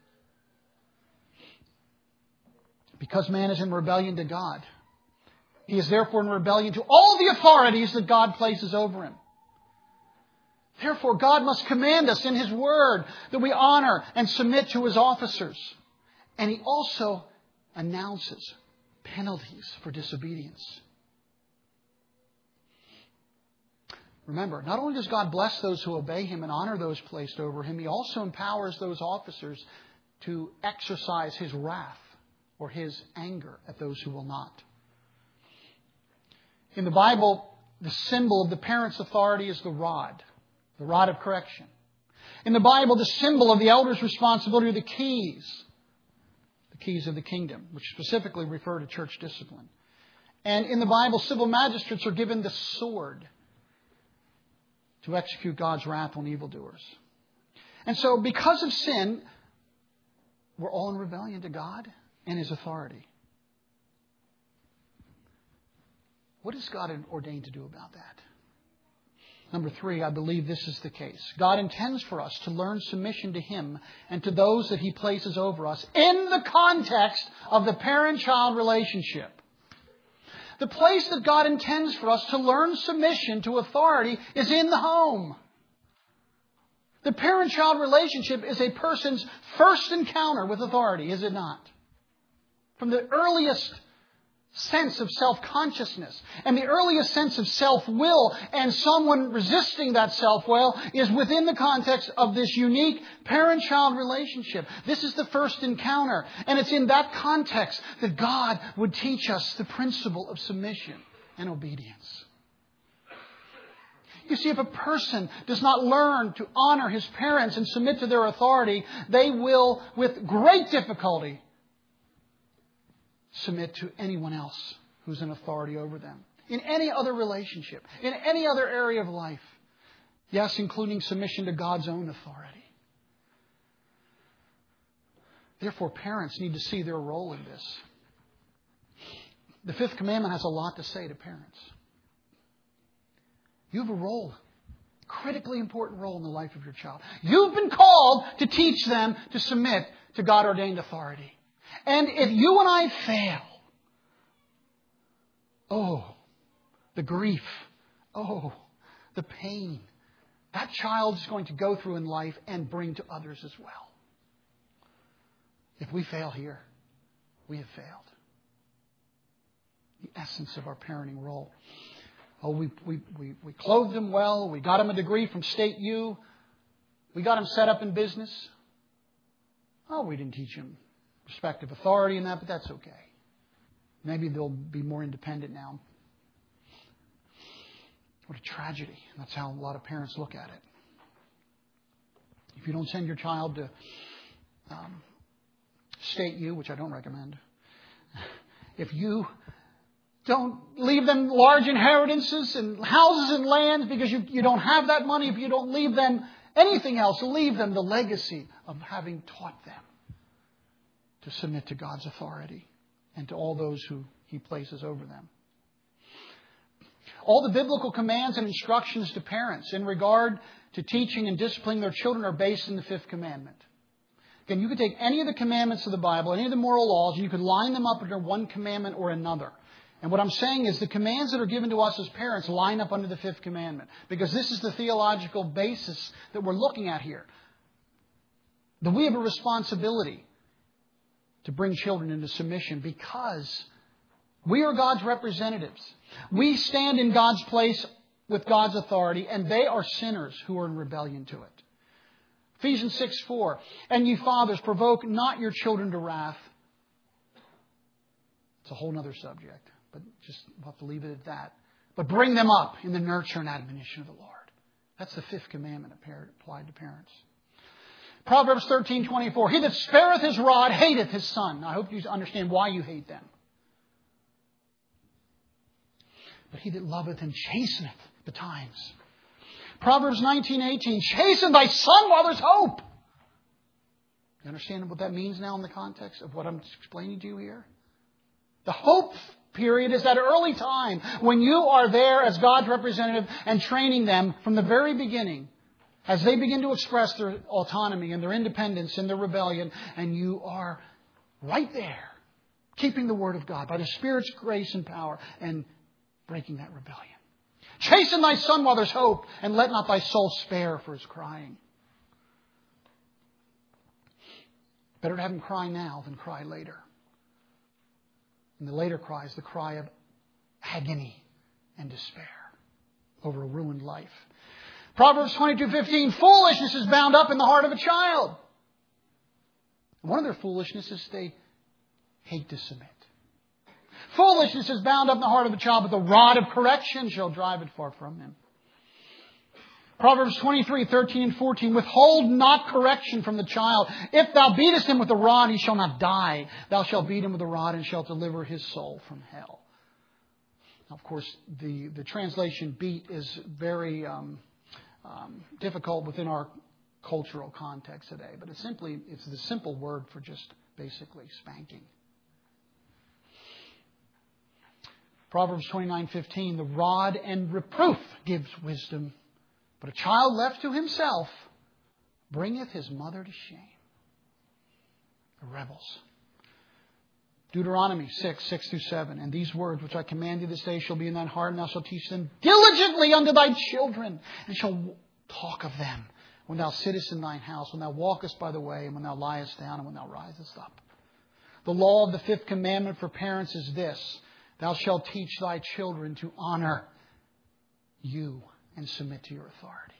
Because man is in rebellion to God, he is therefore in rebellion to all the authorities that God places over him. Therefore, God must command us in His Word that we honor and submit to His officers. And He also announces penalties for disobedience. Remember, not only does God bless those who obey Him and honor those placed over Him, He also empowers those officers to exercise His wrath or His anger at those who will not. In the Bible, the symbol of the parent's authority is the rod of correction. In the Bible, the symbol of the elder's responsibility are the keys of the kingdom, which specifically refer to church discipline. And in the Bible, civil magistrates are given the sword to execute God's wrath on evildoers. And so because of sin, we're all in rebellion to God and His authority. What is God ordained to do about that? Number 3, I believe this is the case. God intends for us to learn submission to Him and to those that He places over us in the context of the parent-child relationship. The place that God intends for us to learn submission to authority is in the home. The parent-child relationship is a person's first encounter with authority, is it not? From the earliest sense of self-consciousness and the earliest sense of self-will, and someone resisting that self-will is within the context of this unique parent-child relationship. This is the first encounter, and it's in that context that God would teach us the principle of submission and obedience. You see, if a person does not learn to honor his parents and submit to their authority, they will, with great difficulty, submit to anyone else who's in authority over them. In any other relationship, in any other area of life. Yes, including submission to God's own authority. Therefore, parents need to see their role in this. The 5th commandment has a lot to say to parents. You have a role, a critically important role in the life of your child. You've been called to teach them to submit to God-ordained authority. And if you and I fail, oh, the grief, oh, the pain that child is going to go through in life and bring to others as well. If we fail here, we have failed. The essence of our parenting role. Oh, we clothed them well. We got them a degree from State U. We got them set up in business. Oh, we didn't teach them respect of authority in that, but that's okay. Maybe they'll be more independent now. What a tragedy. That's how a lot of parents look at it. If you don't send your child to State U, which I don't recommend, if you don't leave them large inheritances and houses and lands because you don't have that money, if you don't leave them anything else, leave them the legacy of having taught them to submit to God's authority and to all those who He places over them. All the biblical commands and instructions to parents in regard to teaching and disciplining their children are based in the 5th commandment. Again, you could take any of the commandments of the Bible, any of the moral laws, and you could line them up under one commandment or another. And what I'm saying is the commands that are given to us as parents line up under the 5th commandment, because this is the theological basis that we're looking at here. That we have a responsibility to bring children into submission because we are God's representatives. We stand in God's place with God's authority, and they are sinners who are in rebellion to it. Ephesians 6:4, and you fathers, provoke not your children to wrath. It's a whole other subject, but just we'll have to leave it at that. But bring them up in the nurture and admonition of the Lord. That's the 5th commandment applied to parents. Proverbs 13:24. He that spareth his rod hateth his son. Now, I hope you understand why you hate them. But he that loveth him chasteneth betimes. Proverbs 19:18. Chasten thy son while there's hope. You understand what that means now in the context of what I'm explaining to you here? The hope period is that early time when you are there as God's representative and training them from the very beginning. As they begin to express their autonomy and their independence and their rebellion, and you are right there, keeping the Word of God by the Spirit's grace and power and breaking that rebellion. Chasten thy son while there's hope, and let not thy soul spare for his crying. Better to have him cry now than cry later. And the later cry is the cry of agony and despair over a ruined life. Proverbs 22:15, foolishness is bound up in the heart of a child. One of their foolishness is they hate to submit. Foolishness is bound up in the heart of a child, but the rod of correction shall drive it far from him. Proverbs 23:13 and 14, withhold not correction from the child. If thou beatest him with the rod, he shall not die. Thou shalt beat him with the rod and shalt deliver his soul from hell. Now, of course, the translation beat is very difficult within our cultural context today. But it's the simple word for just basically spanking. Proverbs 29:15, the rod and reproof gives wisdom, but a child left to himself bringeth his mother to shame. The rebels. Deuteronomy 6:6-7. And these words which I command thee this day shall be in thine heart, and thou shalt teach them diligently unto thy children, and shall talk of them when thou sittest in thine house, when thou walkest by the way, and when thou liest down, and when thou risest up. The law of the fifth commandment for parents is this: thou shalt teach thy children to honor you and submit to your authority.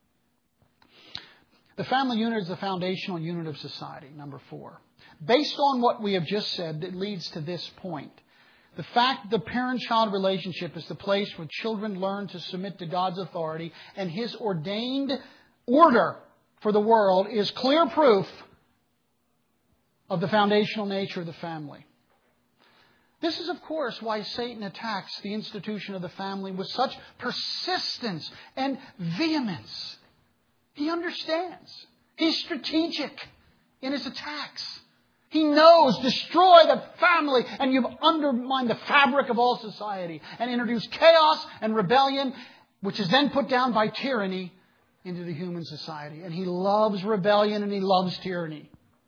The family unit is the foundational unit of society, number 4. Based on what we have just said, it leads to this point. The fact that the parent-child relationship is the place where children learn to submit to God's authority and His ordained order for the world is clear proof of the foundational nature of the family. This is, of course, why Satan attacks the institution of the family with such persistence and vehemence. He understands. He's strategic in his attacks. He knows, destroy the family and you've undermined the fabric of all society and introduced chaos and rebellion, which is then put down by tyranny into the human society. And he loves rebellion and he loves tyranny.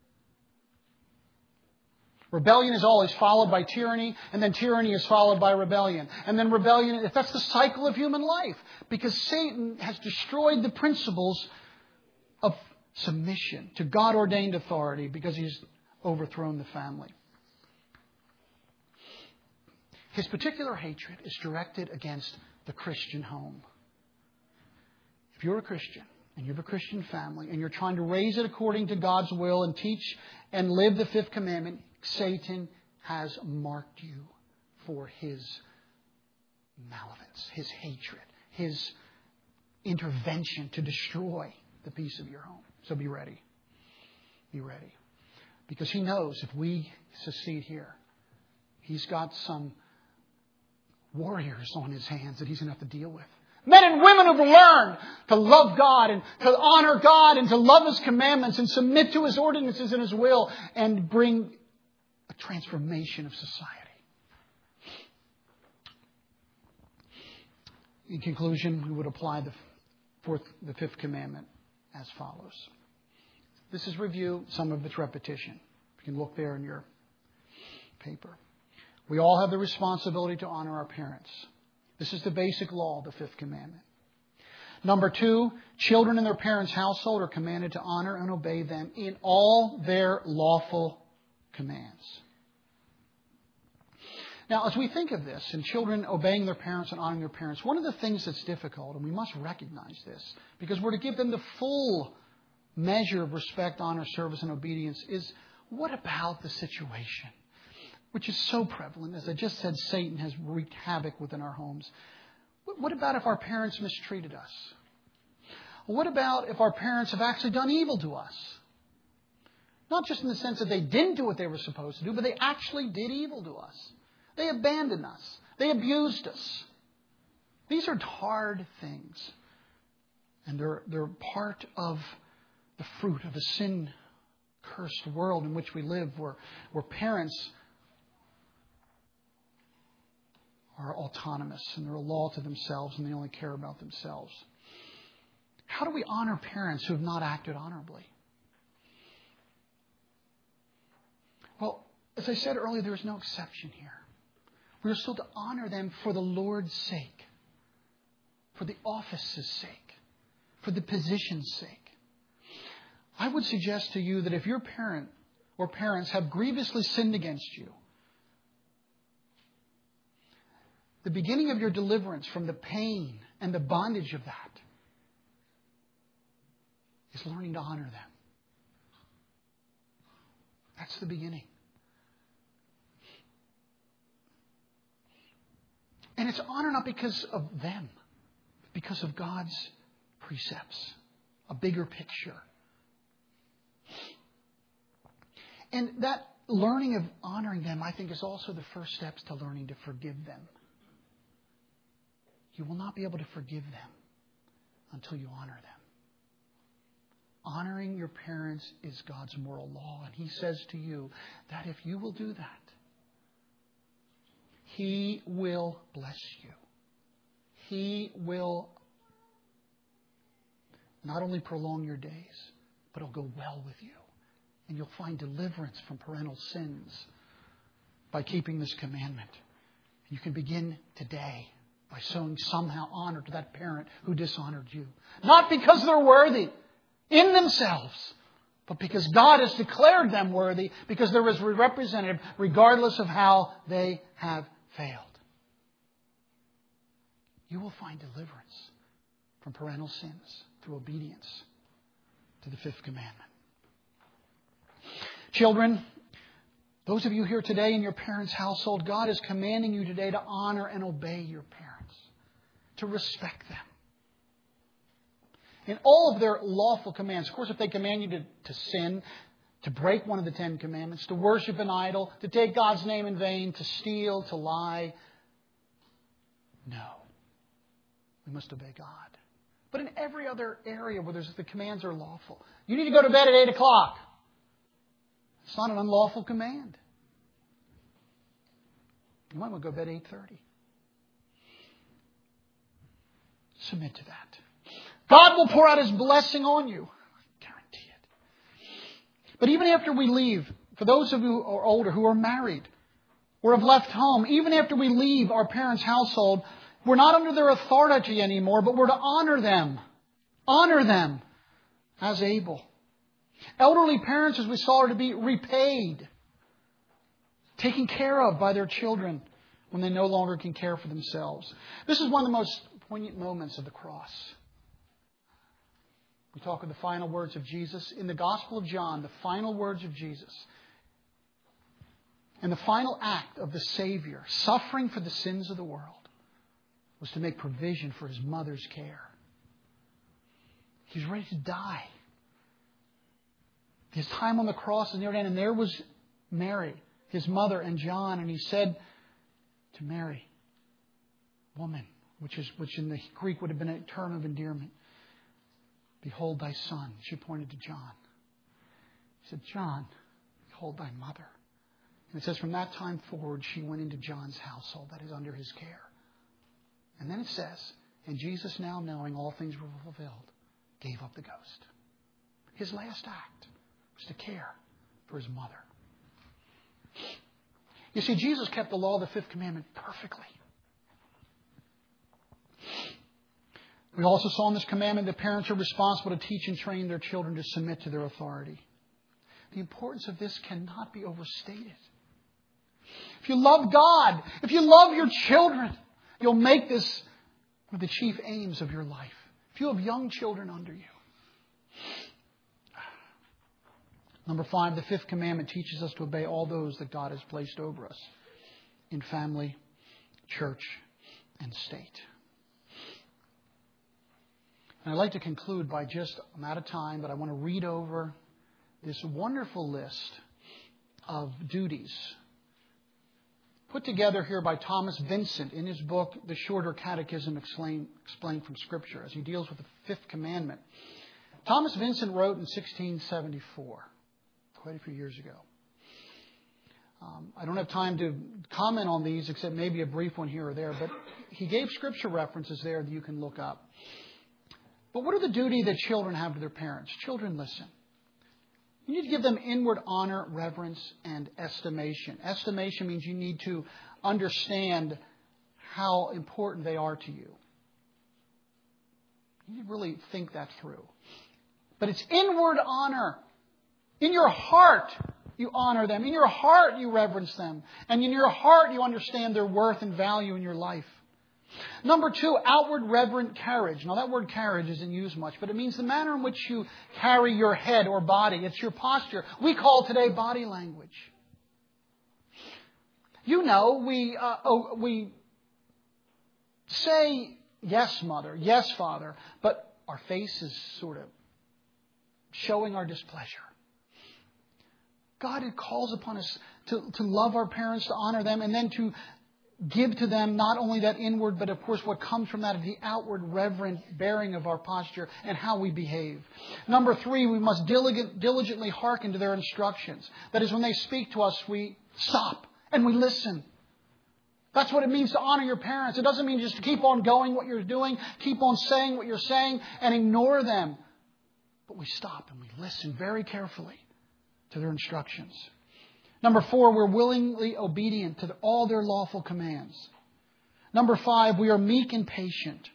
Rebellion is always followed by tyranny, and then tyranny is followed by rebellion. And then rebellion, that's the cycle of human life. Because Satan has destroyed the principles of submission to God-ordained authority because he's overthrown the family. His particular hatred is directed against the Christian home. If you're a Christian and you have a Christian family and you're trying to raise it according to God's will and teach and live the fifth commandment, Satan has marked you for his malevolence, his hatred, his intervention to destroy the peace of your home. So be ready. Be ready. Because he knows if we succeed here, he's got some warriors on his hands that he's going to have to deal with. Men and women who've learned to love God and to honor God and to love His commandments and submit to His ordinances and His will and bring a transformation of society. In conclusion, we would apply the fifth commandment as follows. This is review, some of it's repetition. You can look there in your paper. We all have the responsibility to honor our parents. This is the basic law of the fifth commandment. Number 2, children in their parents' household are commanded to honor and obey them in all their lawful commands. Now, as we think of this, and children obeying their parents and honoring their parents, one of the things that's difficult, and we must recognize this, because we're to give them the full measure of respect, honor, service, and obedience, is what about the situation, which is so prevalent? As I just said, Satan has wreaked havoc within our homes. What about if our parents mistreated us? What about if our parents have actually done evil to us? Not just in the sense that they didn't do what they were supposed to do, but they actually did evil to us. They abandoned us. They abused us. These are hard things. And they're part of the fruit of a sin-cursed world in which we live, where parents are autonomous and they're a law to themselves and they only care about themselves. How do we honor parents who have not acted honorably? Well, as I said earlier, there is no exception here. We are still to honor them for the Lord's sake, for the office's sake, for the position's sake. I would suggest to you that if your parent or parents have grievously sinned against you, the beginning of your deliverance from the pain and the bondage of that is learning to honor them. That's the beginning. And it's honor not because of them, but because of God's precepts, a bigger picture. And that learning of honoring them, I think, is also the first steps to learning to forgive them. You will not be able to forgive them until you honor them. Honoring your parents is God's moral law. And He says to you that if you will do that, He will bless you. He will not only prolong your days, but it'll go well with you. And you'll find deliverance from parental sins by keeping this commandment. You can begin today by showing somehow honor to that parent who dishonored you. Not because they're worthy in themselves, but because God has declared them worthy, because there is a representative regardless of how they have failed. You will find deliverance from parental sins through obedience to the fifth commandment. Children, those of you here today in your parents' household, God is commanding you today to honor and obey your parents, to respect them in all of their lawful commands. Of course, if they command you to sin, to break one of the 10 commandments, to worship an idol, to take God's name in vain, to steal, to lie, no. We must obey God. But in every other area where the commands are lawful, you need to go to bed at 8 o'clock. It's not an unlawful command. You might want to go to bed at 8:30. Submit to that. God will pour out His blessing on you. I guarantee it. But even after we leave, for those of you who are older, who are married, or have left home, even after we leave our parents' household, we're not under their authority anymore, but we're to honor them. Honor them as able. Elderly parents, as we saw, are to be repaid, taken care of by their children when they no longer can care for themselves. This is one of the most poignant moments of the cross. We talk of the final words of Jesus. In the Gospel of John, the final words of Jesus. And the final act of the Savior, suffering for the sins of the world, was to make provision for His mother's care. He was ready to die. His time on the cross is near an end. And there was Mary, His mother, and John. And He said to Mary, woman, which in the Greek would have been a term of endearment, behold thy son. She pointed to John. He said, John, behold thy mother. And it says from that time forward, she went into John's household, that is under his care. And then it says, and Jesus, now knowing all things were fulfilled, gave up the ghost. His last act was to care for His mother. You see, Jesus kept the law of the fifth commandment perfectly. We also saw in this commandment that parents are responsible to teach and train their children to submit to their authority. The importance of this cannot be overstated. If you love God, if you love your children, you'll make this one of the chief aims of your life. If you have young children under you. Number 5, the fifth commandment teaches us to obey all those that God has placed over us in family, church, and state. And I'd like to conclude by I'm out of time, but I want to read over this wonderful list of duties put together here by Thomas Vincent in his book, The Shorter Catechism Explained from Scripture, as he deals with the fifth commandment. Thomas Vincent wrote in 1674, quite a few years ago. I don't have time to comment on these except maybe a brief one here or there, but he gave Scripture references there that you can look up. But what are the duty that children have to their parents? Children, listen. You need to give them inward honor, reverence, and estimation. Estimation means you need to understand how important they are to you. You need to really think that through. But it's inward honor. In your heart, you honor them. In your heart, you reverence them. And in your heart, you understand their worth and value in your life. Number 2, outward reverent carriage. Now that word carriage isn't used much, but it means the manner in which you carry your head or body. It's your posture. We call today body language. You know, we say, yes, mother, yes, father, but our face is sort of showing our displeasure. God calls upon us to love our parents, to honor them, and then to give to them not only that inward, but of course what comes from that is the outward reverent bearing of our posture and how we behave. Number 3, we must diligently hearken to their instructions. That is, when they speak to us, we stop and we listen. That's what it means to honor your parents. It doesn't mean just to keep on going what you're doing, keep on saying what you're saying, and ignore them. But we stop and we listen very carefully to their instructions. Number 4, we're willingly obedient to all their lawful commands. Number 5, we are meek and patient,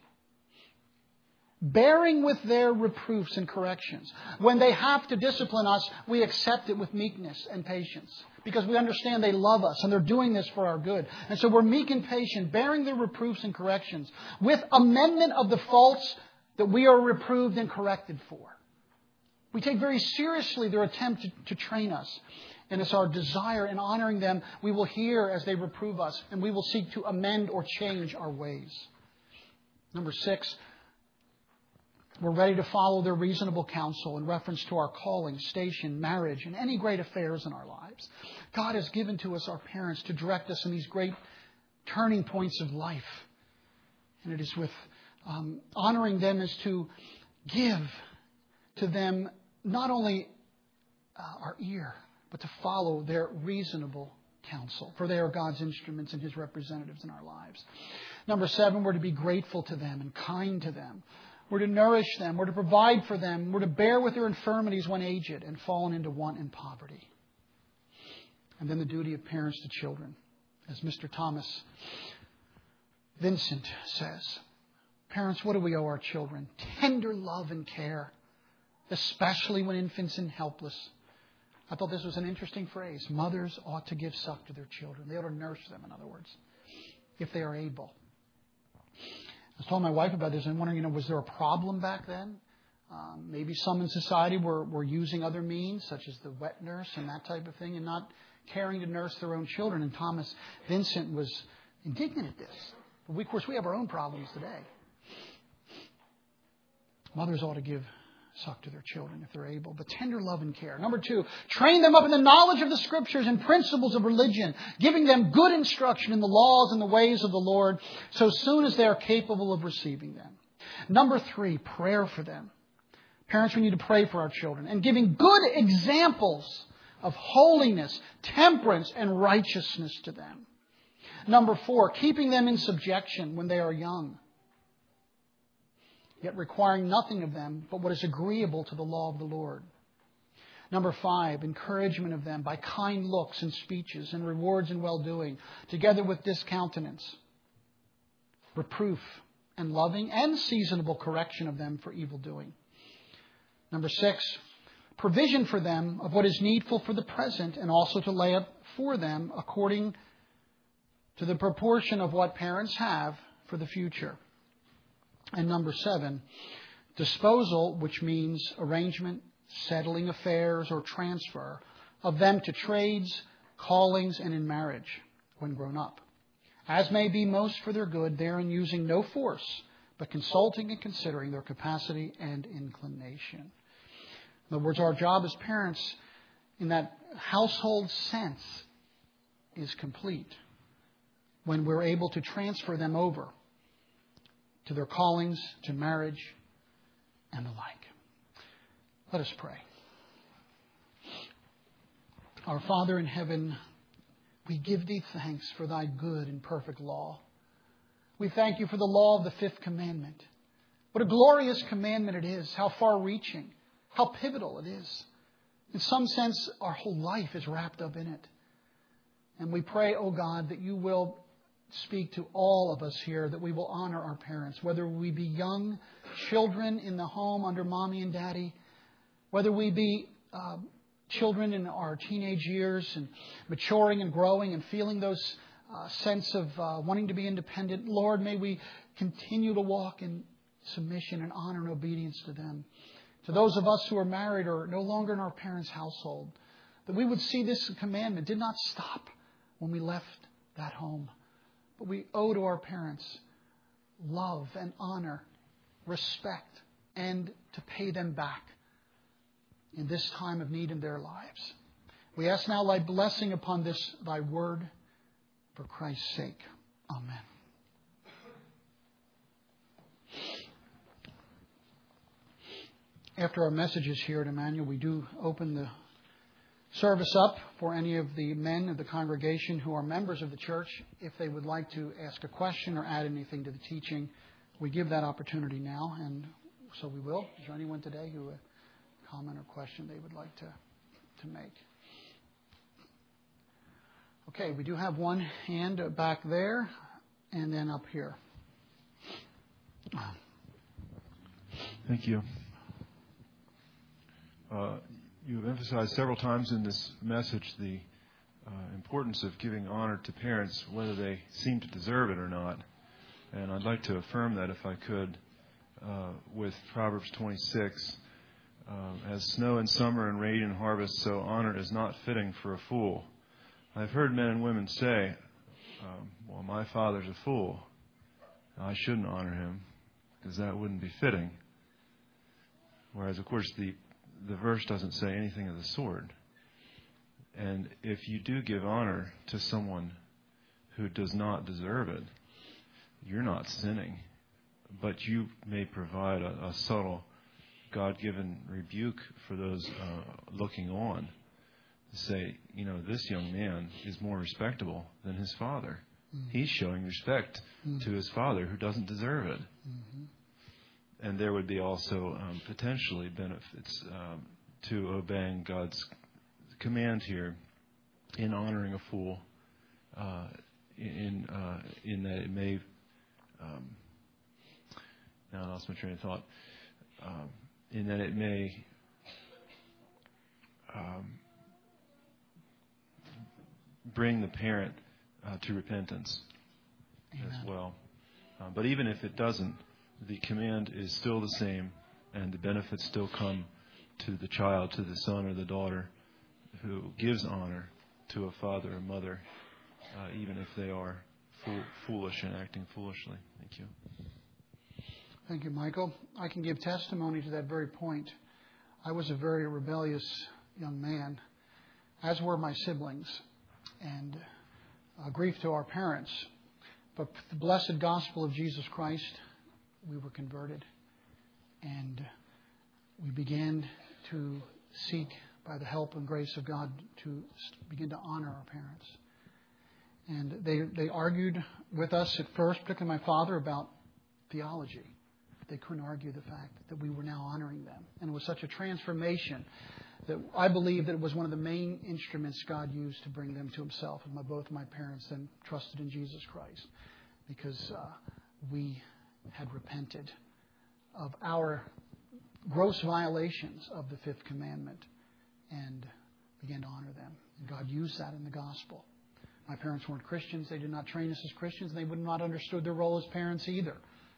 bearing with their reproofs and corrections. When they have to discipline us, we accept it with meekness and patience, because we understand they love us and they're doing this for our good. And so we're meek and patient, bearing their reproofs and corrections, with amendment of the faults that we are reproved and corrected for. We take very seriously their attempt to train us. And it's our desire in honoring them, we will hear as they reprove us, and we will seek to amend or change our ways. Number 6, we're ready to follow their reasonable counsel in reference to our calling, station, marriage, and any great affairs in our lives. God has given to us our parents to direct us in these great turning points of life. And it is with honoring them is to give to them not only our ear, but to follow their reasonable counsel. For they are God's instruments and His representatives in our lives. Number 7, we're to be grateful to them and kind to them. We're to nourish them. We're to provide for them. We're to bear with their infirmities when aged and fallen into want and poverty. And then the duty of parents to children. As Mr. Thomas Vincent says, parents, what do we owe our children? Tender love and care, especially when infants and helpless. I thought this was an interesting phrase. Mothers ought to give suck to their children. They ought to nurse them, in other words, if they are able. I was telling my wife about this and wondering, was there a problem back then? Maybe some in society were using other means, such as the wet nurse and that type of thing, and not caring to nurse their own children. And Thomas Vincent was indignant at this. But we, of course, we have our own problems today. Mothers ought to give suck to their children if they're able, but tender love and care. Number 2, train them up in the knowledge of the Scriptures and principles of religion, giving them good instruction in the laws and the ways of the Lord, so soon as they are capable of receiving them. Number 3, prayer for them. Parents, we need to pray for our children and giving good examples of holiness, temperance, and righteousness to them. Number 4, keeping them in subjection when they are young, yet requiring nothing of them but what is agreeable to the law of the Lord. Number 5, encouragement of them by kind looks and speeches and rewards in well-doing, together with discountenance, reproof, and loving and seasonable correction of them for evil doing. Number 6, provision for them of what is needful for the present, and also to lay up for them according to the proportion of what parents have for the future. And number 7, disposal, which means arrangement, settling affairs, or transfer of them to trades, callings, and in marriage when grown up. As may be most for their good, therein using no force, but consulting and considering their capacity and inclination. In other words, our job as parents in that household sense is complete when we're able to transfer them over to their callings, to marriage, and the like. Let us pray. Our Father in heaven, we give Thee thanks for Thy good and perfect law. We thank You for the law of the 5th commandment. What a glorious commandment it is, how far-reaching, how pivotal it is. In some sense, our whole life is wrapped up in it. And we pray, O God, that You will speak to all of us here, that we will honor our parents, whether we be young children in the home under mommy and daddy, whether we be children in our teenage years and maturing and growing and feeling those sense of wanting to be independent. Lord, may we continue to walk in submission and honor and obedience to them. To those of us who are married or no longer in our parents' household, that we would see this commandment did not stop when we left that home. But we owe to our parents love and honor, respect, and to pay them back in this time of need in their lives. We ask now Thy blessing upon this Thy word for Christ's sake. Amen. After our messages here at Emmanuel, we do open the service up for any of the men of the congregation who are members of the church. If they would like to ask a question or add anything to the teaching, we give that opportunity now, and so we will. Is there anyone today who a comment or question they would like to make? Okay, we do have one hand back there, and then up here. Thank you. You've emphasized several times in this message the importance of giving honor to parents, whether they seem to deserve it or not. And I'd like to affirm that, if I could, with Proverbs 26. As snow in summer and rain in harvest, so honor is not fitting for a fool. I've heard men and women say, well, my father's a fool. I shouldn't honor him because that wouldn't be fitting. Whereas, of course, the verse doesn't say anything of the sort. And if you do give honor to someone who does not deserve it, you're not sinning. But you may provide a subtle God-given rebuke for those looking on. Say, this young man is more respectable than his father. Mm-hmm. He's showing respect to his father who doesn't deserve it. Mm-hmm. And there would be also potentially benefits to obeying God's command here in honoring a fool, in that it may. Now I lost my train of thought. In that it may bring the parent to repentance. Amen. As well. But even if it doesn't, the command is still the same, and the benefits still come to the child, to the son or the daughter who gives honor to a father or mother, even if they are foolish and acting foolishly. Thank you. Thank you, Michael. I can give testimony to that very point. I was a very rebellious young man, as were my siblings, and grief to our parents. But the blessed gospel of Jesus Christ, we were converted, and we began to seek, by the help and grace of God, to begin to honor our parents. And they argued with us at first, particularly my father, about theology. They couldn't argue the fact that we were now honoring them. And it was such a transformation that I believe that it was one of the main instruments God used to bring them to himself. And both my parents then trusted in Jesus Christ, because we had repented of our gross violations of the fifth commandment and began to honor them. And God used that in the gospel. My parents weren't Christians. They did not train us as Christians. They would not have understood their role as parents either.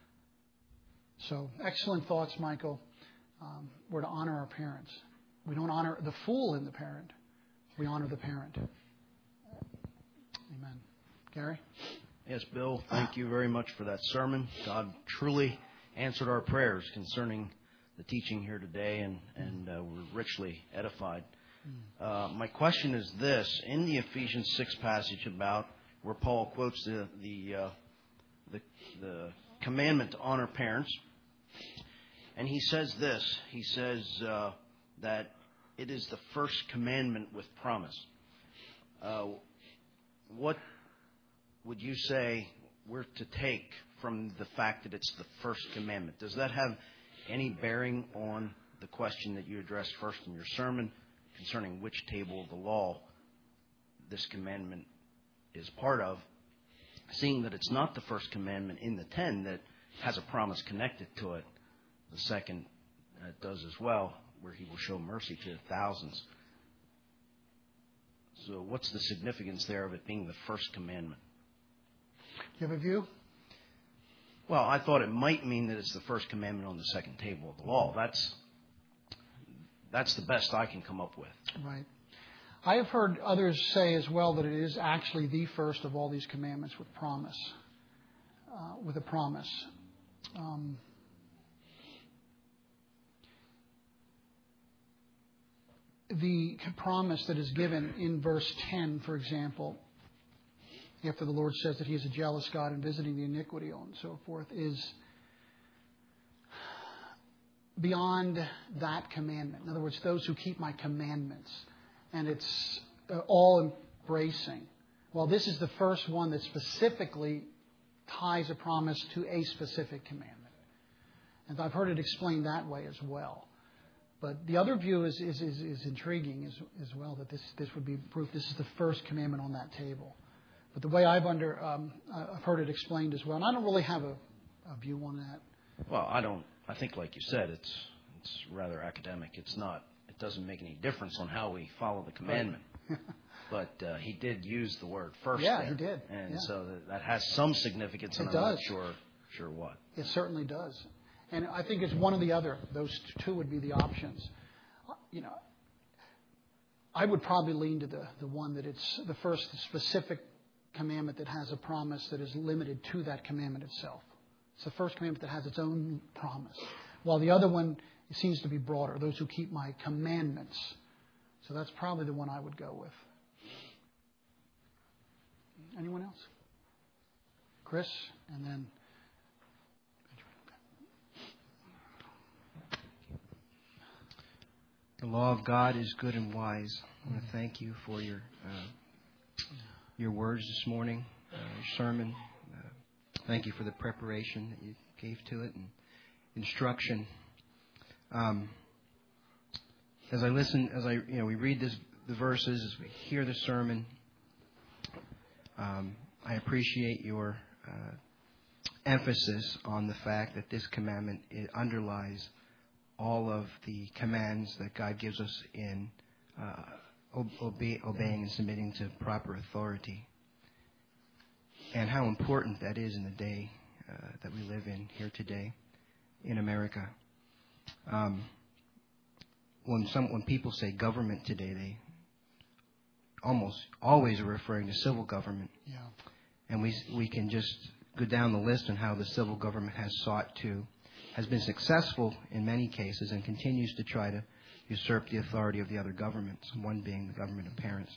So, excellent thoughts, Michael. We're to honor our parents. We don't honor the fool in the parent. We honor the parent. Amen. Gary? Yes, Bill, thank you very much for that sermon. God truly answered our prayers concerning the teaching here today, and we're richly edified. My question is this. In the Ephesians 6 passage about where Paul quotes the commandment to honor parents, and he says this. He says that it is the first commandment with promise. What would you say we're to take from the fact that it's the first commandment? Does that have any bearing on the question that you addressed first in your sermon concerning which table of the law this commandment is part of, seeing that it's not the first commandment in the 10 that has a promise connected to it? The second does as well, where he will show mercy to the thousands. So what's the significance there of it being the first commandment? Do you have a view? Well, I thought it might mean that it's the first commandment on the second table of the law. That's the best I can come up with. Right. I have heard others say as well that it is actually the first of all these commandments with promise. With a promise. The promise that is given in verse 10, for example, after the Lord says that He is a jealous God and visiting the iniquity and so forth, is beyond that commandment. In other words, those who keep my commandments. And it's all embracing. Well, this is the first one that specifically ties a promise to a specific commandment. And I've heard it explained that way as well. But the other view is intriguing as well, that this would be proof. This is the first commandment on that table. But the way I've heard it explained as well, and I don't really have a view on that. Well, I think, like you said, it's rather academic. It doesn't make any difference on how we follow the commandment. But he did use the word first. Yeah, there. he did. And so that has some significance, and I'm not sure what. It certainly does. And I think it's one or the other. Those two would be the options. I would probably lean to the one that it's the first specific commandment that has a promise that is limited to that commandment itself. It's the first commandment that has its own promise. While the other one seems to be broader, those who keep my commandments. So that's probably the one I would go with. Anyone else? Chris, and then... The law of God is good and wise. I want to thank you for your words this morning, your sermon. Thank you for the preparation that you gave to it and instruction. As we read the verses, as we hear the sermon, I appreciate your emphasis on the fact that this commandment underlies all of the commands that God gives us in obeying and submitting to proper authority, and how important that is in the day that we live in here today in America. When people say government today, they almost always are referring to civil government. Yeah. And we can just go down the list on how the civil government has been successful in many cases and continues to try to usurp the authority of the other governments, one being the government of parents.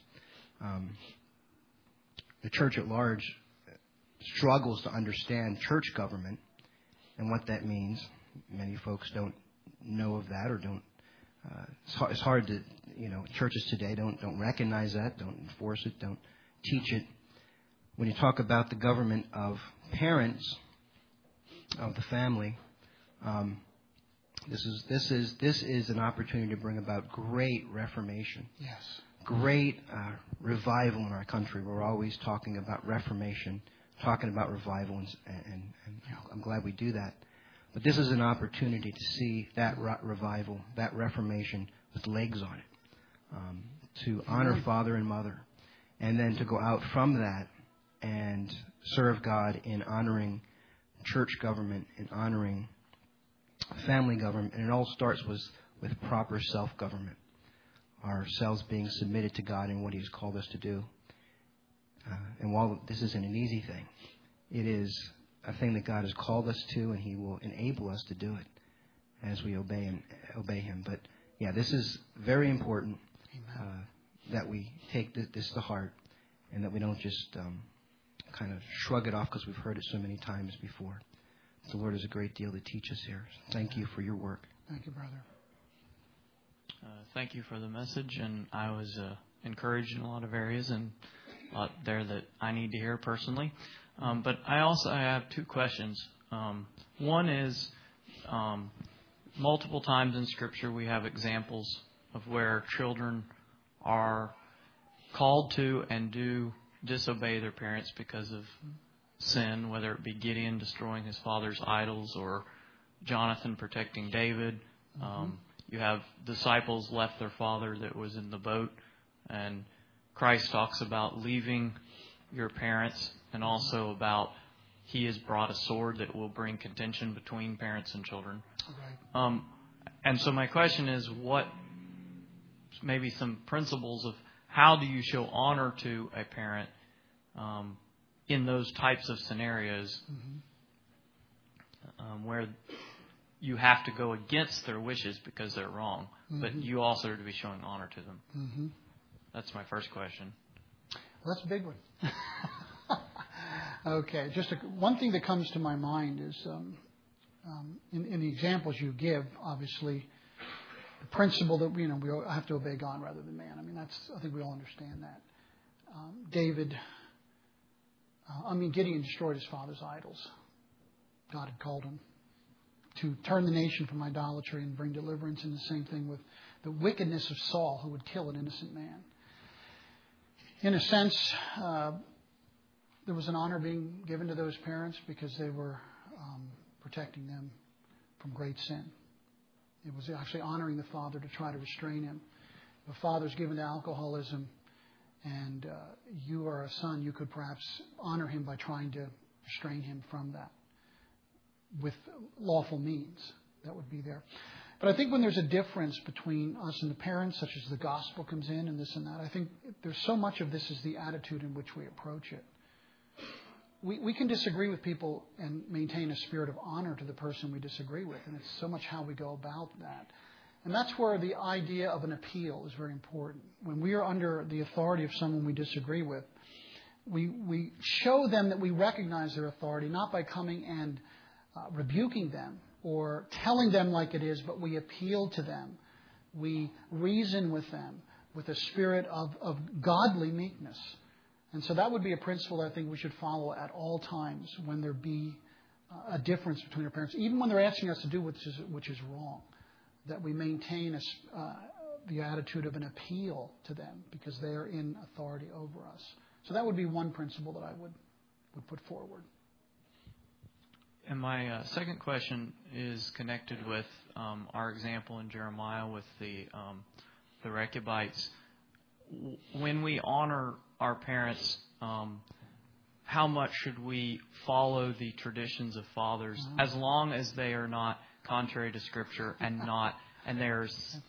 The church at large struggles to understand church government and what that means. Many folks don't know of that or don't. It's hard to, churches today don't recognize that, don't enforce it, don't teach it. When you talk about the government of parents, of the family, this is an opportunity to bring about great reformation. Yes. Great revival in our country. We're always talking about reformation, talking about revival, and I'm glad we do that. But this is an opportunity to see that revival, that reformation with legs on it, to honor father and mother, and then to go out from that and serve God in honoring church government, in honoring family government. And it all starts with proper self-government, ourselves being submitted to God in what He's called us to do. And while this isn't an easy thing, it is a thing that God has called us to, and He will enable us to do it as we obey Him. But yeah, this is very important that we take this to heart, and that we don't just kind of shrug it off because we've heard it so many times before. The Lord has a great deal to teach us here. Thank you for your work. Thank you, brother. Thank you for the message, and I was encouraged in a lot of areas and a lot there that I need to hear personally. But I have two questions. One is multiple times in Scripture we have examples of where children are called to and do disobey their parents because of sin, whether it be Gideon destroying his father's idols or Jonathan protecting David. You have disciples left their father that was in the boat, and Christ talks about leaving your parents, and also about He has brought a sword that will bring contention between parents and children. Right. And so my question is, what maybe some principles of how do you show honor to a parent in those types of scenarios where you have to go against their wishes because they're wrong, but you also are to be showing honor to them? That's my first question. Well, that's a big one. Okay, just one thing that comes to my mind is in the examples you give, obviously, the principle that we have to obey God rather than man. I mean, I think we all understand that. Gideon destroyed his father's idols. God had called him to turn the nation from idolatry and bring deliverance, and the same thing with the wickedness of Saul, who would kill an innocent man. In a sense, there was an honor being given to those parents because they were protecting them from great sin. It was actually honoring the father to try to restrain him. If a father's given to alcoholism and you are a son, you could perhaps honor him by trying to restrain him from that with lawful means. That would be there. But I think when there's a difference between us and the parents, such as the gospel comes in and this and that, I think there's so much of this is the attitude in which we approach it. We can disagree with people and maintain a spirit of honor to the person we disagree with, and it's so much how we go about that. And that's where the idea of an appeal is very important. When we are under the authority of someone we disagree with, we show them that we recognize their authority, not by coming and rebuking them or telling them like it is, but we appeal to them. We reason with them with a spirit of godly meekness. And so that would be a principle that I think we should follow at all times when there be a difference between our parents, even when they're asking us to do which is wrong, that we maintain the attitude of an appeal to them because they are in authority over us. So that would be one principle that I would put forward. And my second question is connected with our example in Jeremiah with the Rechabites. When we honor our parents, how much should we follow the traditions of fathers, as long as they are not contrary to Scripture and they're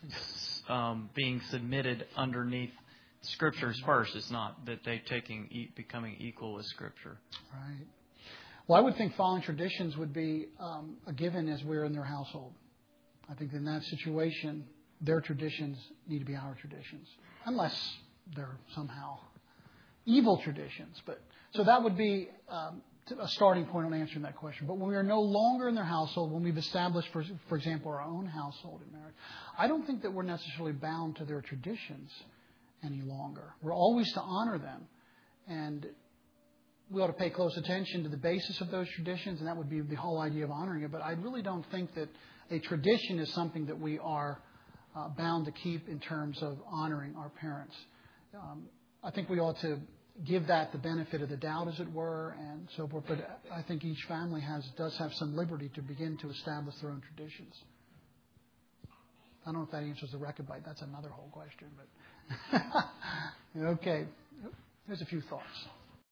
being submitted underneath Scriptures first? It's not that they're becoming equal with Scripture. Right. Well, I would think following traditions would be a given as we're in their household. I think in that situation, their traditions need to be our traditions, unless they're somehow evil traditions. So that would be a starting point on answering that question. But when we are no longer in their household, when we've established, for example, our own household in marriage, I don't think that we're necessarily bound to their traditions any longer. We're always to honor them, and we ought to pay close attention to the basis of those traditions, and that would be the whole idea of honoring it. But I really don't think that a tradition is something that we are bound to keep in terms of honoring our parents. I think we ought to give that the benefit of the doubt, as it were, and so forth. But I think each family does have some liberty to begin to establish their own traditions. I don't know if that answers the Rechabite. That's another whole question. But okay, here's a few thoughts.